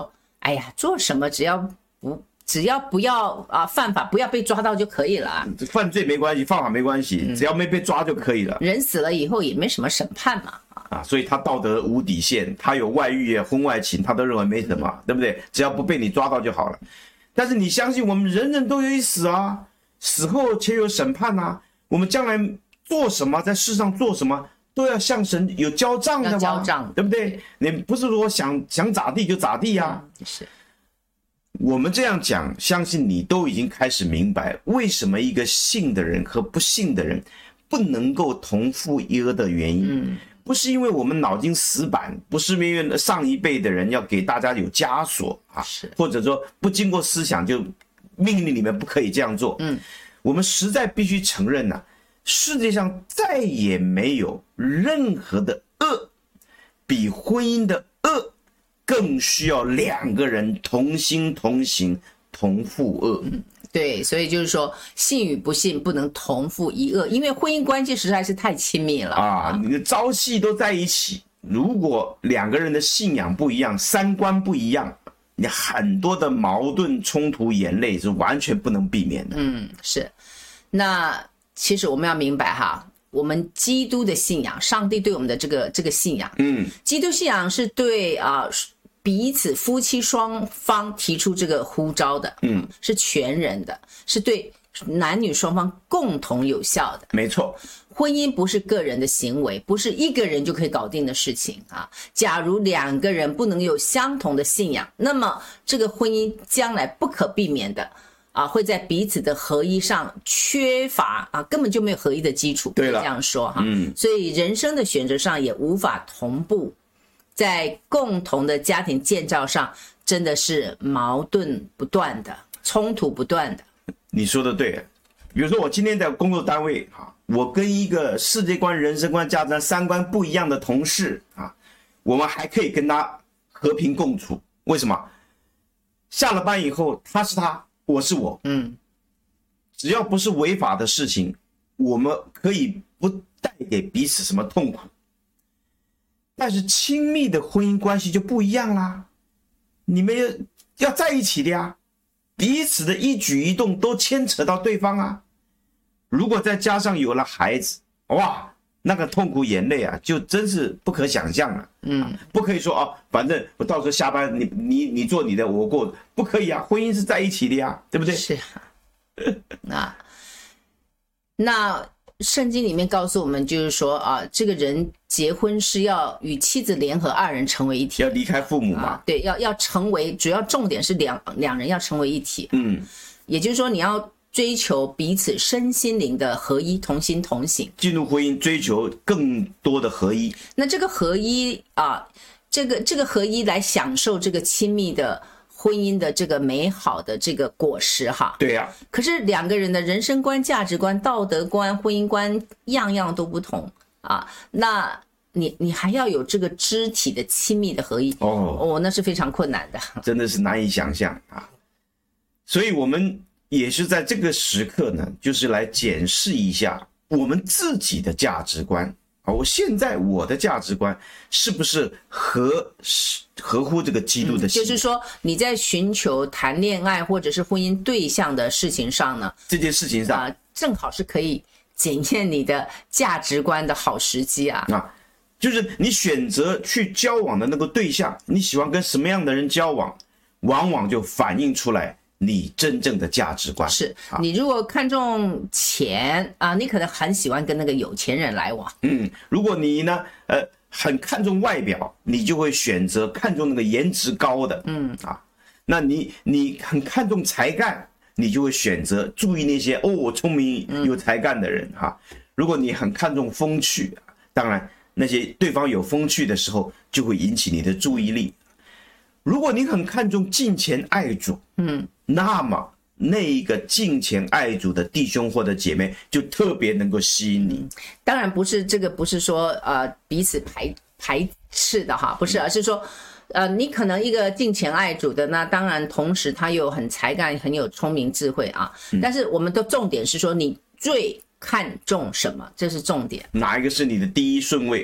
哎呀，做什么只要不只要不要啊犯法，不要被抓到就可以了啊。 犯罪没关系，犯法没关系，只要没被抓就可以了。 人死了以后也没什么审判嘛。 啊，所以他道德无底线，他有外遇、婚外情，他都认为没什么，对不对？只要不被你抓到就好了。但是你相信我们人人都有一死啊，死后且有审判啊，我们将来做什么，在世上做什么，都要向神有交账的嘛， 交账， 对不对？你不是说想想咋地就咋地啊。 嗯、是。 我们这样讲，相信你都已经开始明白，为什么一个信的人和不信的人不能够同父异母的原因。嗯，不是因为我们脑筋死板，不是因为上一辈的人要给大家有枷锁啊， 是， 或者说不经过思想就命令你们不可以这样做。嗯，我们实在必须承认呐、啊，世界上再也没有任何的恶比婚姻的恶更需要两个人同心同行同负恶。 嗯，对，所以就是说，信与不信不能同负一恶，因为婚姻关系实在是太亲密了啊！你的朝夕都在一起，如果两个人的信仰不一样，三观不一样，你很多的矛盾冲突眼泪是完全不能避免的。 嗯，是。那其实我们要明白哈，我们基督的信仰，上帝对我们的这个这个信仰，嗯，基督信仰是对啊。呃彼此夫妻双方提出这个呼召的，嗯，是全人的，是对男女双方共同有效的。 没错， 婚姻不是个人的行为，不是一个人就可以搞定的事情啊。假如两个人不能有相同的信仰，那么这个婚姻将来不可避免的啊，会在彼此的合一上缺乏啊，根本就没有合一的基础。 对了， 这样说哈，嗯，所以人生的选择上也无法同步。在共同的家庭建造上，真的是矛盾不断的，冲突不断的。 你说的对，比如说我今天在工作单位啊，我跟一个世界观、人生观、价值观、三观不一样的同事啊，我们还可以跟他和平共处。为什么？下了班以后，他是他，我是我，嗯，只要不是违法的事情，我们可以不带给彼此什么痛苦。但是亲密的婚姻关系就不一样啦，你们要在一起的呀，彼此的一举一动都牵扯到对方啊。如果再加上有了孩子，哇，那个痛苦眼泪啊，就真是不可想象了。嗯，不可以说哦，反正我到时候下班，你你你做你的，我过，不可以啊。婚姻是在一起的呀，对不对？ 是啊。那那。圣经里面告诉我们，就是说啊，这个人结婚是要与妻子联合，二人成为一体， 要离开父母嘛？ 啊、对，要要成为，主要重点是两两人要成为一体。嗯，也就是说，你要追求彼此身心灵的合一，同心同行。 进入婚姻，追求更多的合一。 那这个合一啊，这个这个合一来享受这个亲密的。婚姻的这个美好的这个果实哈， 对呀、啊。 可是两个人的人生观、价值观、道德观、婚姻观样样都不同啊，那你你还要有这个肢体的亲密的合一哦，哦，那是非常困难的， 真的是难以想象啊。所以我们也是在这个时刻呢，就是来检视一下我们自己的价值观。我现在我的价值观是不是合合乎这个基督的信仰、嗯、 就是说你在寻求谈恋爱或者是婚姻对象的事情上呢， 这件事情上、 呃、正好是可以检验你的价值观的好时机啊。 啊，就是你选择去交往的那个对象，你喜欢跟什么样的人交往，往往就反映出来你真正的价值观。 是你如果看重钱啊，你可能很喜欢跟那个有钱人来往。 嗯，如果你呢，呃，很看重外表，你就会选择看重那个颜值高的。嗯啊，那你你很看重才干，你就会选择注意那些哦聪明有才干的人哈、嗯。如果你很看重风趣，当然那些对方有风趣的时候，就会引起你的注意力。如果你很看重敬虔爱主，嗯，那么那一个敬虔爱主的弟兄或者姐妹就特别能够吸引你。 当然不是这个，不是说呃彼此排排斥的哈，不是，而是说，呃，你可能一个敬虔爱主的，那当然同时他又很才干，很有聪明智慧啊。但是我们的重点是说，你最看重什么？这是重点。 哪一个是你的第一顺位啊？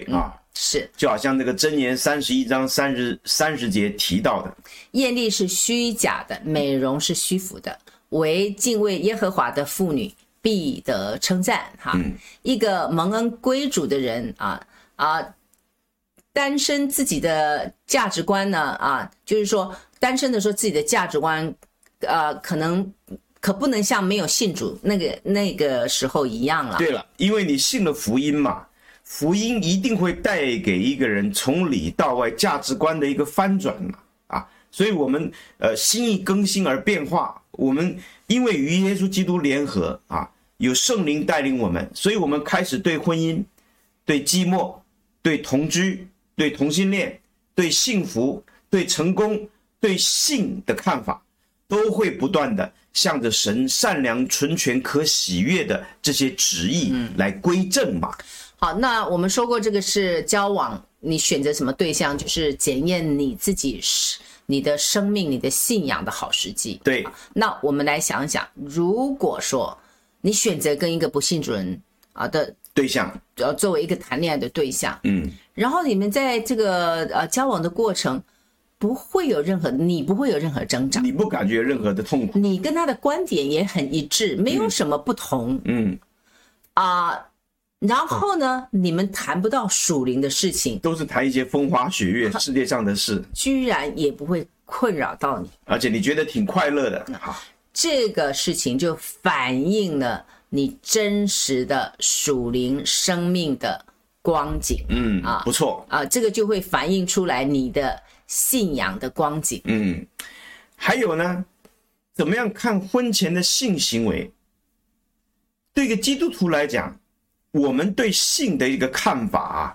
是， 就好像那个箴言三十一章三十三十节提到的， 艳丽是虚假的，美容是虚浮的，唯敬畏耶和华的妇女必得称赞。哈，嗯、一个蒙恩归主的人啊啊，单身自己的价值观呢啊，就是说单身的时候自己的价值观，呃，可能可不能像没有信主那个那个时候一样了。 对了，因为你信了福音嘛。福音一定会带给一个人从里到外价值观的一个翻转嘛，啊，所以我们呃心意更新而变化，我们因为与耶稣基督联合啊，有圣灵带领我们，所以我们开始对婚姻、对寂寞、对同居、对同性恋、对幸福、对成功、对性的看法，都会不断的向着神善良、纯全、可喜悦的这些旨意来归正嘛。 好，那我们说过这个是交往，你选择什么对象，就是检验你自己你的生命、你的信仰的好时机。 对， 那我们来想想，如果说你选择跟一个不信主人啊的对象， 呃，作为一个谈恋爱的对象， 嗯， 然后你们在这个呃交往的过程，不会有任何，你不会有任何挣扎， 你不感觉任何的痛苦， 你跟他的观点也很一致，没有什么不同， 嗯， 啊。呃然后呢，你们谈不到属灵的事情， 都是谈一些风花雪月世界上的事， 居然也不会困扰到你， 而且你觉得挺快乐的。好， 这个事情就反映了你真实的属灵生命的光景。 嗯啊，不错啊，这个就会反映出来你的信仰的光景。 嗯，还有呢，怎么样看婚前的性行为？对一个基督徒来讲，我们对性的一个看法啊，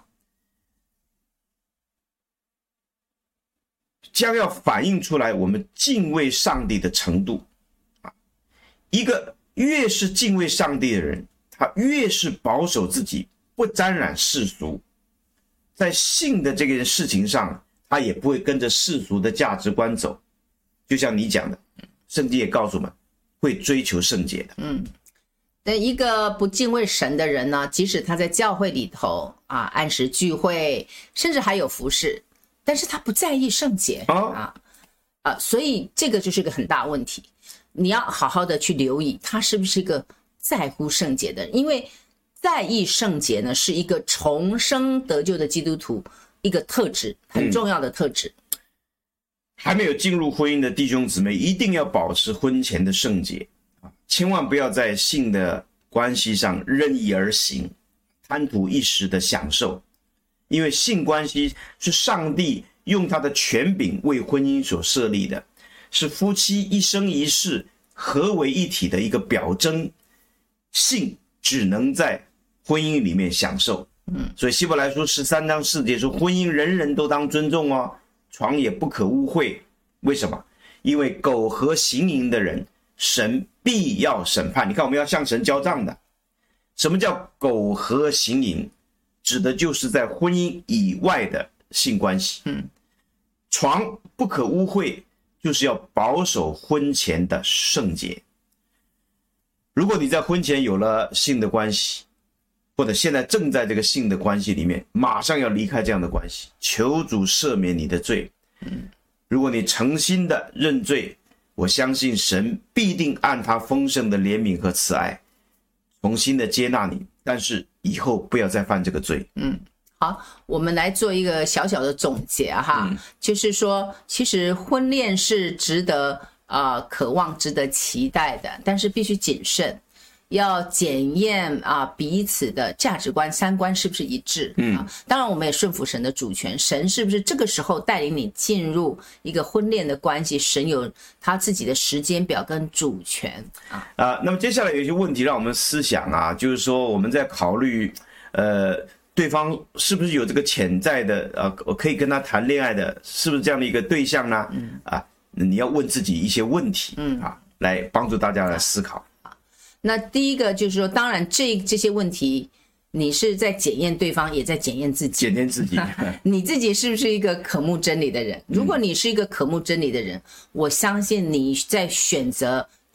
将要反映出来我们敬畏上帝的程度啊。一个越是敬畏上帝的人，他越是保守自己，不沾染世俗，在性的这个事情上，他也不会跟着世俗的价值观走。就像你讲的，圣经也告诉我们，会追求圣洁的。 嗯。但一个不敬畏神的人呢，即使他在教会里头啊，按时聚会，甚至还有服事，但是他不在意圣洁啊啊，所以这个就是一个很大问题。你要好好的去留意，他是不是一个在乎圣洁的人，因为在意圣洁呢，是一个重生得救的基督徒一个特质，很重要的特质。 嗯、还没有进入婚姻的弟兄姊妹，一定要保持婚前的圣洁。千万不要在性的关系上任意而行，贪图一时的享受，因为性关系是上帝用他的权柄为婚姻所设立的，是夫妻一生一世合为一体的一个表征。性只能在婚姻里面享受，嗯，所以希伯来书十三章四节说，婚姻人人都当尊重哦，床也不可污秽。为什么？因为苟合行淫的人，神必要审判。你看，我们要向神交账的。什么叫苟合行淫？指的就是在婚姻以外的性关系。嗯，床不可污秽，就是要保守婚前的圣洁。如果你在婚前有了性的关系，或者现在正在这个性的关系里面，马上要离开这样的关系，求主赦免你的罪。嗯，如果你诚心的认罪，我相信神必定按他丰盛的怜悯和慈爱重新的接纳你，但是以后不要再犯这个罪。 嗯，好，我们来做一个小小的总结哈，嗯、就是说其实婚恋是值得呃渴望值得期待的，但是必须谨慎，要检验啊彼此的价值观三观是不是一致。嗯、啊，当然我们也顺服神的主权，神是不是这个时候带领你进入一个婚恋的关系，神有他自己的时间表跟主权啊。 啊，那么接下来有一些问题让我们思想啊，就是说我们在考虑呃对方是不是有这个潜在的呃可以跟他谈恋爱的，是不是这样的一个对象呢？嗯、啊，你要问自己一些问题，嗯啊，来帮助大家来思考。 那第一个就是说，当然这这些问题，你是在检验对方，也在检验自己。 检验自己， 你自己是不是一个渴慕真理的人？如果你是一个渴慕真理的人，我相信你在选择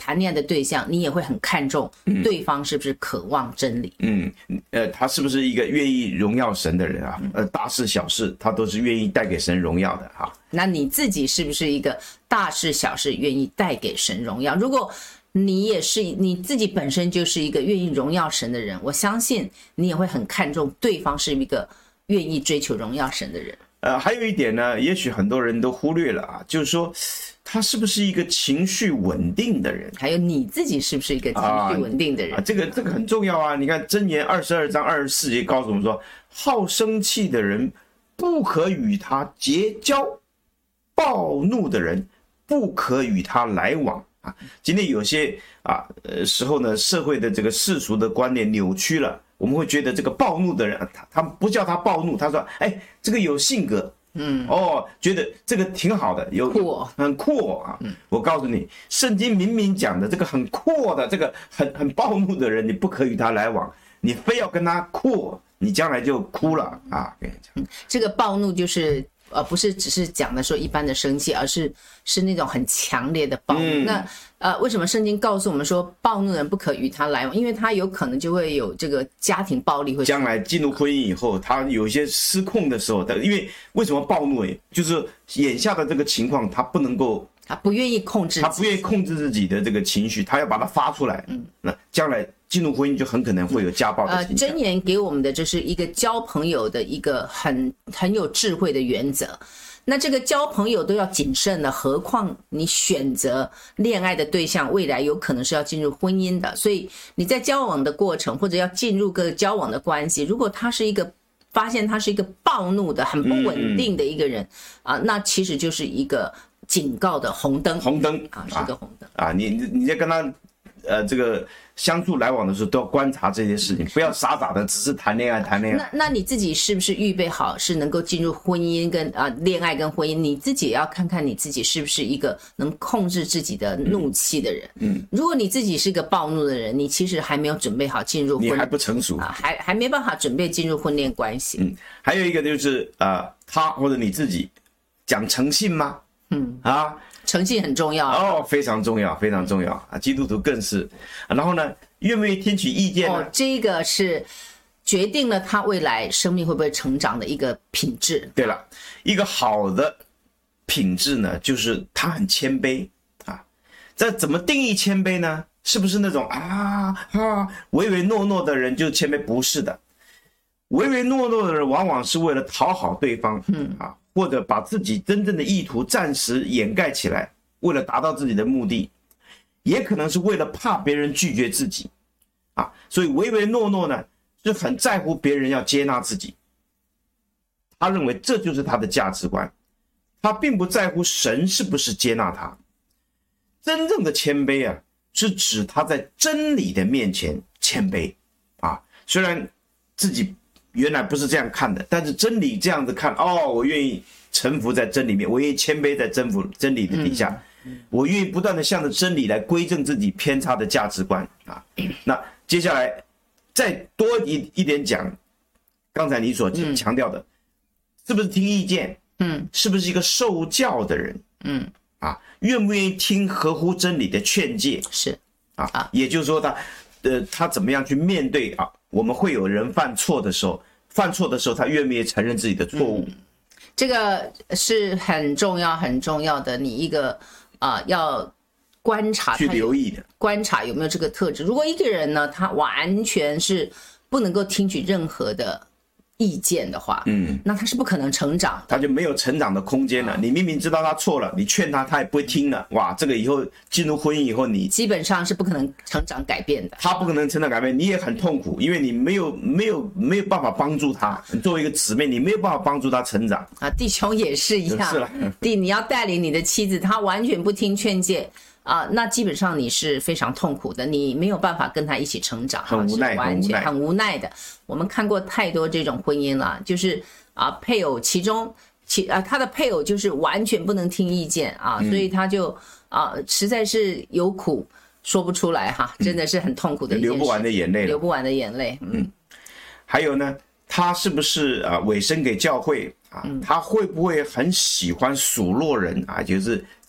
谈恋爱的对象，你也会很看重对方是不是渴望真理。 嗯，呃，他是不是一个愿意荣耀神的人啊？呃，大事小事他都是愿意带给神荣耀的哈。 那你自己是不是一个大事小事愿意带给神荣耀？如果你也是你自己本身就是一个愿意荣耀神的人，我相信你也会很看重对方是一个愿意追求荣耀神的人。 呃，还有一点呢，也许很多人都忽略了啊，就是说他是不是一个情绪稳定的人， 还有你自己是不是一个情绪稳定的人？ 啊啊、这个这个很重要啊！你看箴言二十二章二十四节告诉我们说，好生气的人不可与他结交，暴怒的人不可与他来往啊。今天有些啊呃时候呢，社会的这个世俗的观念扭曲了。我们会觉得这个暴怒的人，他他不叫他暴怒，他说，哎，这个有性格，嗯，哦，觉得这个挺好的，有酷， 很酷啊。嗯，我告诉你，圣经明明讲的这个很酷的，这个很很暴怒的人，你不可与他来往，你非要跟他酷，你将来就哭了啊！跟你讲， 嗯，这个暴怒就是。呃，不是只是讲的说一般的生气，而是是那种很强烈的暴怒。嗯、那呃，为什么圣经告诉我们说暴怒人不可与他来往？因为他有可能就会有这个家庭暴力会。 将来进入婚姻以后，他有一些失控的时候，因为为什么暴怒？就是眼下的这个情况，他不能够， 他不愿意控制， 他不愿意控制自己的这个情绪，他要把它发出来。嗯，那将来。进入婚姻就很可能会有家暴的倾向。 呃，箴言给我们的就是一个交朋友的一个很很有智慧的原则。那这个交朋友都要谨慎的，何况你选择恋爱的对象，未来有可能是要进入婚姻的。所以你在交往的过程，或者要进入个交往的关系，如果他是一个发现他是一个暴怒的、很不稳定的一个人、嗯、啊，那其实就是一个警告的红灯。 红灯啊，是个红灯啊！啊你你在跟他。呃，这个相处来往的时候都要观察这些事情，不要傻傻的只是谈恋爱谈恋爱。 那那你自己是不是预备好是能够进入婚姻跟啊恋爱跟婚姻？你自己也要看看你自己是不是一个能控制自己的怒气的人。嗯，如果你自己是个暴怒的人，你其实还没有准备好进入婚， 你还不成熟啊，还还没办法准备进入婚恋关系。 嗯，还有一个就是呃，他或者你自己讲诚信吗？嗯啊。 诚信很重要哦，非常重要，非常重要啊！基督徒更是。然后呢，愿不愿意听取意见呢？ 哦，这个是决定了他未来生命会不会成长的一个品质。 对了，一个好的品质呢，就是他很谦卑啊。这怎么定义谦卑呢？是不是那种啊啊唯唯诺诺的人就谦卑？不是的，唯唯诺诺的人往往是为了讨好对方，嗯啊。或者把自己真正的意图暂时掩盖起来，为了达到自己的目的，也可能是为了怕别人拒绝自己啊，所以唯唯诺诺呢，是很在乎别人要接纳自己，他认为这就是他的价值观，他并不在乎神是不是接纳他。真正的谦卑啊，是指他在真理的面前谦卑啊，虽然自己原来不是这样看的，但是真理这样子看，哦，我愿意臣服在真理面，我愿意谦卑在征服真理的底下，我愿意不断的向着真理来规正自己偏差的价值观啊。那接下来再多一一点讲，刚才你所强调的，是不是听意见？嗯，是不是一个受教的人？嗯，啊，愿不愿意听合乎真理的劝诫？ 是啊，也就是说他，呃，他怎么样去面对啊？我们会有人犯错的时候，犯错的时候，他愿不愿意承认自己的错误？嗯、 这个是很重要、很重要的。你一个啊、呃，要观察去留意的， 观察有没有这个特质。如果一个人呢，他完全是不能够听取任何的意见的话，嗯，那他是不可能成长， 他就没有成长的空间了。你明明知道他错了，你劝他，他也不会听了。哇，这个以后进入婚姻以后，你基本上是不可能成长改变的。 他不可能成长改变，你也很痛苦，因为你没有没有没有办法帮助他。你作为一个姊妹，你没有办法帮助他成长啊。弟兄也是一样，是了，弟，你要带领你的妻子，她完全不听劝诫。啊，那基本上你是非常痛苦的，你没有办法跟他一起成长， 很无奈， 完全很无奈的。我们看过太多这种婚姻了，就是啊，配偶其中其啊他的配偶就是完全不能听意见啊，嗯、所以他就啊实在是有苦说不出来哈，真的是很痛苦的一件事， 流不完的眼泪， 流不完的眼泪。嗯，嗯还有呢，他是不是啊委身给教会啊？他会不会很喜欢数落人啊？就是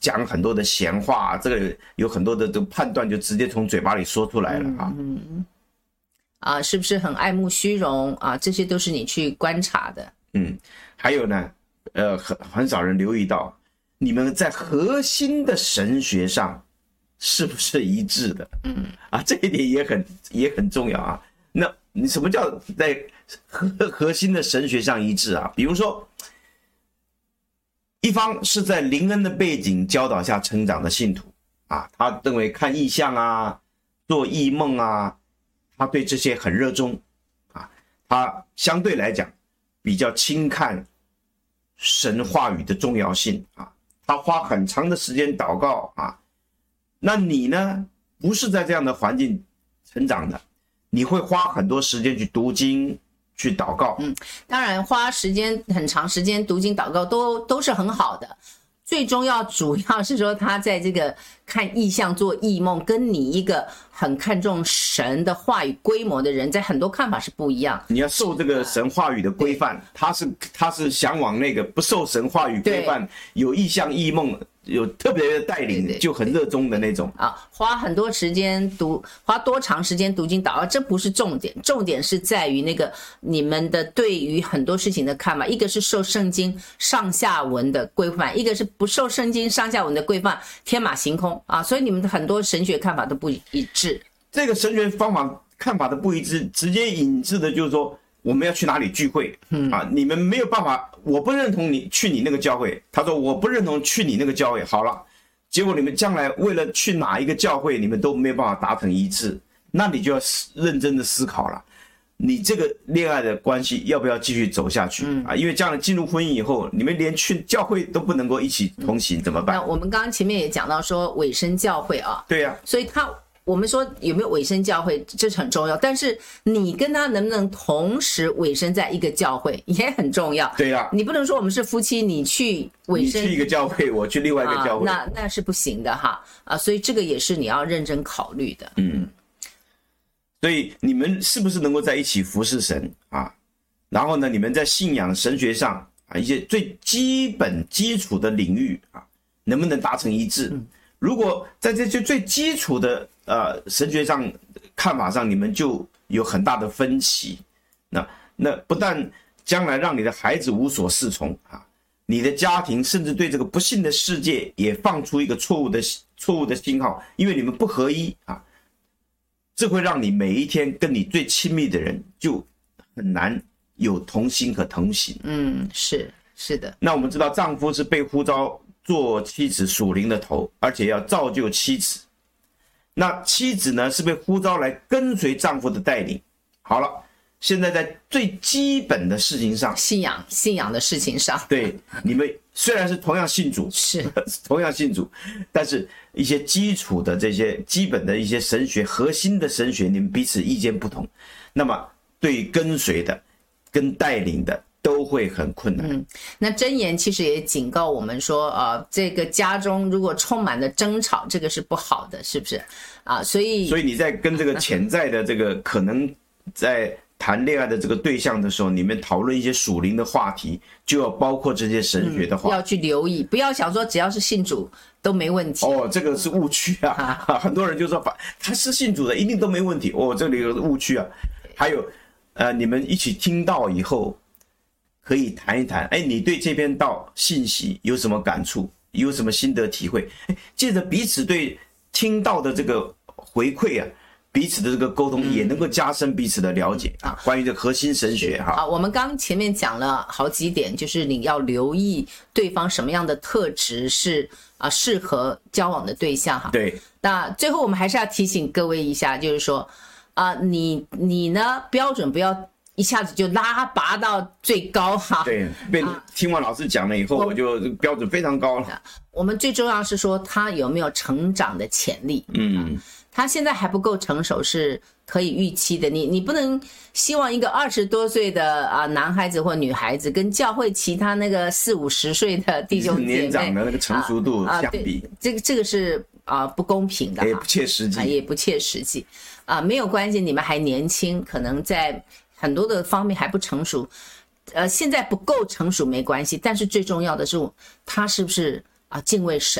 讲很多的闲话，这个有很多的这个判断就直接从嘴巴里说出来了啊。 嗯嗯啊，是不是很爱慕虚荣啊？这些都是你去观察的。 嗯，还有呢，呃，很很少人留意到，你们在核心的神学上是不是一致的？嗯，啊，这一点也很也很重要啊。那你什么叫在核核心的神学上一致啊？比如说，一方是在灵恩的背景教导下成长的信徒啊，他认为看异象啊、做异梦啊，他对这些很热衷啊，他相对来讲比较轻看神话语的重要性啊，他花很长的时间祷告啊。那你呢，不是在这样的环境成长的，你会花很多时间去读经、去祷告。 嗯，当然花时间很长时间读经祷告都都是很好的。最重要主要是说他在这个看异象做异梦，跟你一个很看重神的话语规模的人，在很多看法是不一样。 你要受这个神话语的规范，他是他是向往那个不受神话语规范，有异象异梦，有特别的带领，就很热衷的那种啊。花很多时间读，花多长时间读经祷告，这不是重点，重点是在于那个你们的对于很多事情的看法，一个是受圣经上下文的规范，一个是不受圣经上下文的规范，天马行空啊，所以你们的很多神学看法都不一致。 这个神学方法看法的不一致，直接引致的就是说我们要去哪里聚会、嗯、啊，你们没有办法，我不认同你去你那个教会，他说我不认同去你那个教会，好了，结果你们将来为了去哪一个教会，你们都没有办法达成一致，那你就要认真的思考了，你这个恋爱的关系要不要继续走下去、嗯、啊？因为将来进入婚姻以后，你们连去教会都不能够一起同行、嗯、怎么办？ 那我们刚刚前面也讲到说委身教会啊， 对呀、啊， 所以他我们说有没有委身教会，这是很重要，但是你跟他能不能同时委身在一个教会也很重要。 对呀、啊， 你不能说我们是夫妻，你去委身， 你去一个教会，我去另外一个教会， 啊、那那是不行的哈啊，所以这个也是你要认真考虑的。 嗯。所以你们是不是能够在一起服侍神啊？然后呢，你们在信仰神学上啊一些最基本基础的领域啊，能不能达成一致？嗯、如果在这些最基础的呃神学上看法上，你们就有很大的分歧，那那不但将来让你的孩子无所适从啊，你的家庭甚至对这个不幸的世界也放出一个错误的错误的信号，因为你们不合一啊。这会让你每一天跟你最亲密的人就很难有同心和同行。 嗯，是是的。 那我们知道，丈夫是被呼召做妻子属灵的头，而且要造就妻子。那妻子呢，是被呼召来跟随丈夫的带领。好了，现在在最基本的事情上， 信仰信仰的事情上， 对你们虽然是同样信主， 是同样信主，但是一些基础的这些基本的一些神学，核心的神学，你们彼此意见不同，那么对于跟随的、跟带领的都会很困难。 嗯，那箴言其实也警告我们说，呃，这个家中如果充满了争吵，这个是不好的，是不是？啊，所以所以你在跟这个潜在的这个可能在谈恋爱的这个对象的时候，你们讨论一些属灵的话题，就要包括这些神学的话题、 嗯、要去留意，不要想说只要是信主都没问题。 哦，这个是误区啊！啊很多人就说他是信主的，一定都没问题。哦，这里有误区啊！还有，呃，你们一起听到以后，可以谈一谈。哎，你对这篇道信息有什么感触？有什么心得体会？哎，借着彼此对听到的这个回馈啊。彼此的这个沟通也能够加深彼此的了解、嗯、啊。关于这个核心神学哈， 啊，我们刚前面讲了好几点，就是你要留意对方什么样的特质是啊适合交往的对象哈。 对。 那最后我们还是要提醒各位一下，就是说啊，你你呢标准不要一下子就拉拔到最高哈。 对，被听完老师讲了以后，我就标准非常高了。 我们最重要是说他有没有成长的潜力。嗯。他现在还不够成熟，是可以预期的。你你不能希望一个二十多岁的啊男孩子或女孩子跟教会其他那个四五十岁的弟兄姐妹年长的那个成熟度相比， 啊啊、这个这个是啊不公平的， 也不切实际， 啊、也不切实际啊。没有关系，你们还年轻，可能在很多的方面还不成熟。呃，现在不够成熟没关系，但是最重要的是他是不是啊敬畏神。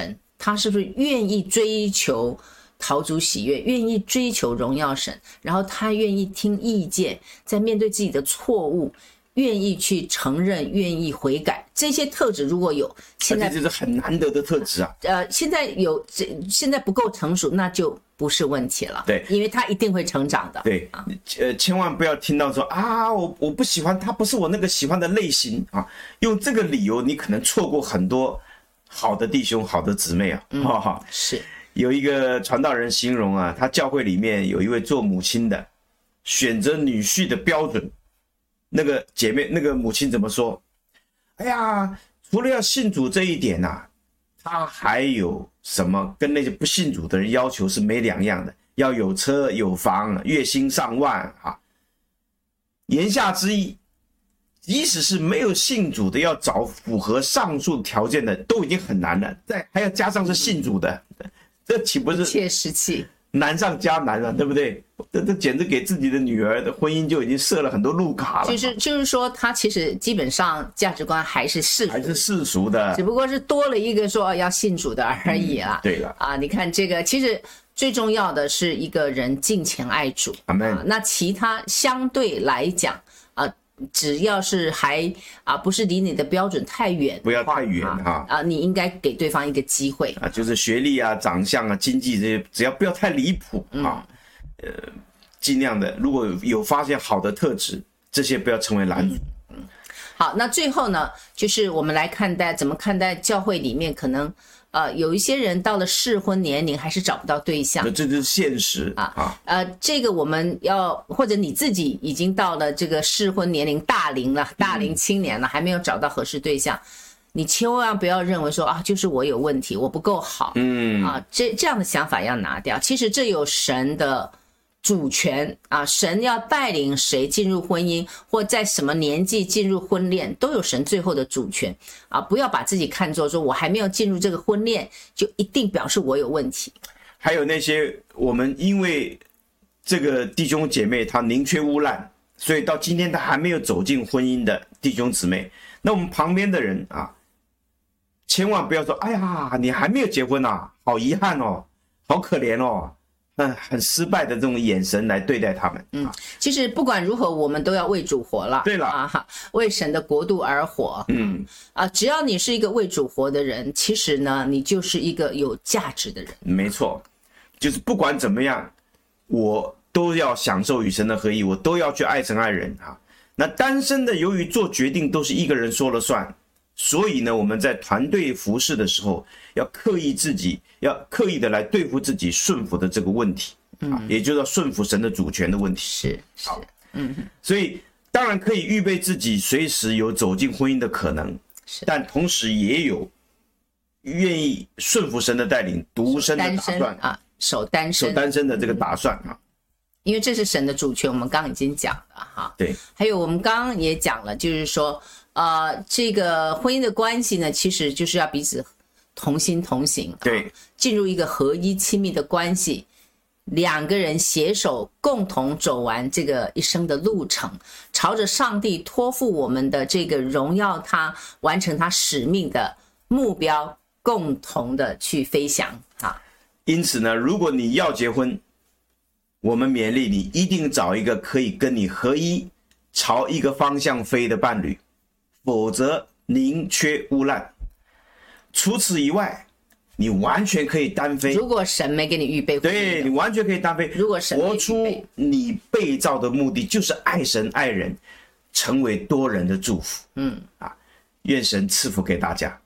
他是不是愿意追求讨主喜悦，愿意追求荣耀神，然后他愿意听意见，在面对自己的错误愿意去承认，愿意悔改，这些特质如果有，现在这是很难得的特质啊。 呃，现在有，现在不够成熟，那就不是问题了。 对， 因为他一定会成长的。 对，啊、呃，千万不要听到说啊，我我不喜欢他，不是我那个喜欢的类型啊，用这个理由，你可能错过很多好的弟兄、好的姊妹啊。 嗯， 哦、 是有一个传道人形容啊，他教会里面有一位做母亲的，选择女婿的标准。那个姐妹，那个母亲怎么说？哎呀，除了要信主这一点啊，他还有什么跟那些不信主的人要求是没两样的？要有车有房，月薪上万啊！言下之意，即使是没有信主的，要找符合上述条件的，都已经很难了，再还要加上是信主的，这岂不是切实际？ 难上加难了，对不对？这这简直给自己的女儿的婚姻就已经设了很多路卡了。 就是就是说，他其实基本上价值观还是世俗， 还是世俗的， 只不过是多了一个说要信主的而已啊。 嗯、对了啊，你看这个，其实最重要的是一个人敬虔爱主。 阿们、 啊。那其他相对来讲啊。只要是还啊不是离你的标准太远， 不要太远哈啊, 啊，你应该给对方一个机会啊，就是学历啊、长相啊、经济这些，只要不要太离谱啊，嗯、呃，尽量的，如果有发现好的特质，这些不要成为拦阻。 嗯嗯、好，那最后呢，就是我们来看待怎么看待教会里面可能。呃，有一些人到了适婚年龄还是找不到对象， 这就是现实啊啊。 呃，这个我们要或者你自己已经到了这个适婚年龄大龄了，大龄青年了，还没有找到合适对象，你千万不要认为说啊，就是我有问题，我不够好， 嗯啊，这这样的想法要拿掉。其实这有神的主权啊，神要带领谁进入婚姻，或在什么年纪进入婚恋，都有神最后的主权啊！不要把自己看作说我还没有进入这个婚恋，就一定表示我有问题。 还有那些我们因为这个弟兄姐妹他宁缺毋滥，所以到今天他还没有走进婚姻的弟兄姊妹，那我们旁边的人啊，千万不要说，哎呀，你还没有结婚啊，好遗憾哦，好可怜哦。嗯，很失败的这种眼神来对待他们。 嗯，其实不管如何，我们都要为主活了。 对了啊，为神的国度而活。 嗯啊，只要你是一个为主活的人，其实呢，你就是一个有价值的人。 没错，就是不管怎么样，我都要享受与神的合一，我都要去爱神爱人啊。那单身的，由于做决定都是一个人说了算。所以呢，我们在团队服事的时候，要刻意自己，要刻意的来对付自己顺服的这个问题，啊，也就是要顺服神的主权的问题。 是是，嗯， 所以当然可以预备自己随时有走进婚姻的可能，但同时也有愿意顺服神的带领、独身的打算啊，守单身、 守单身的这个打算啊。 因为这是神的主权，我们刚刚已经讲了哈。 对， 还有我们刚刚也讲了，就是说。呃，这个婚姻的关系呢，其实就是要彼此同心同行， 对， 啊，进入一个合一亲密的关系，两个人携手共同走完这个一生的路程，朝着上帝托付我们的这个荣耀他、完成他使命的目标，共同的去飞翔啊。 因此呢，如果你要结婚，我们勉励你一定找一个可以跟你合一、朝一个方向飞的伴侣。否则宁缺毋滥。除此以外，你完全可以单飞。 如果神没给你预备， 对，你完全可以单飞。 如果神活出你被造的目的就是爱神爱人，成为多人的祝福。 嗯啊，愿神赐福给大家。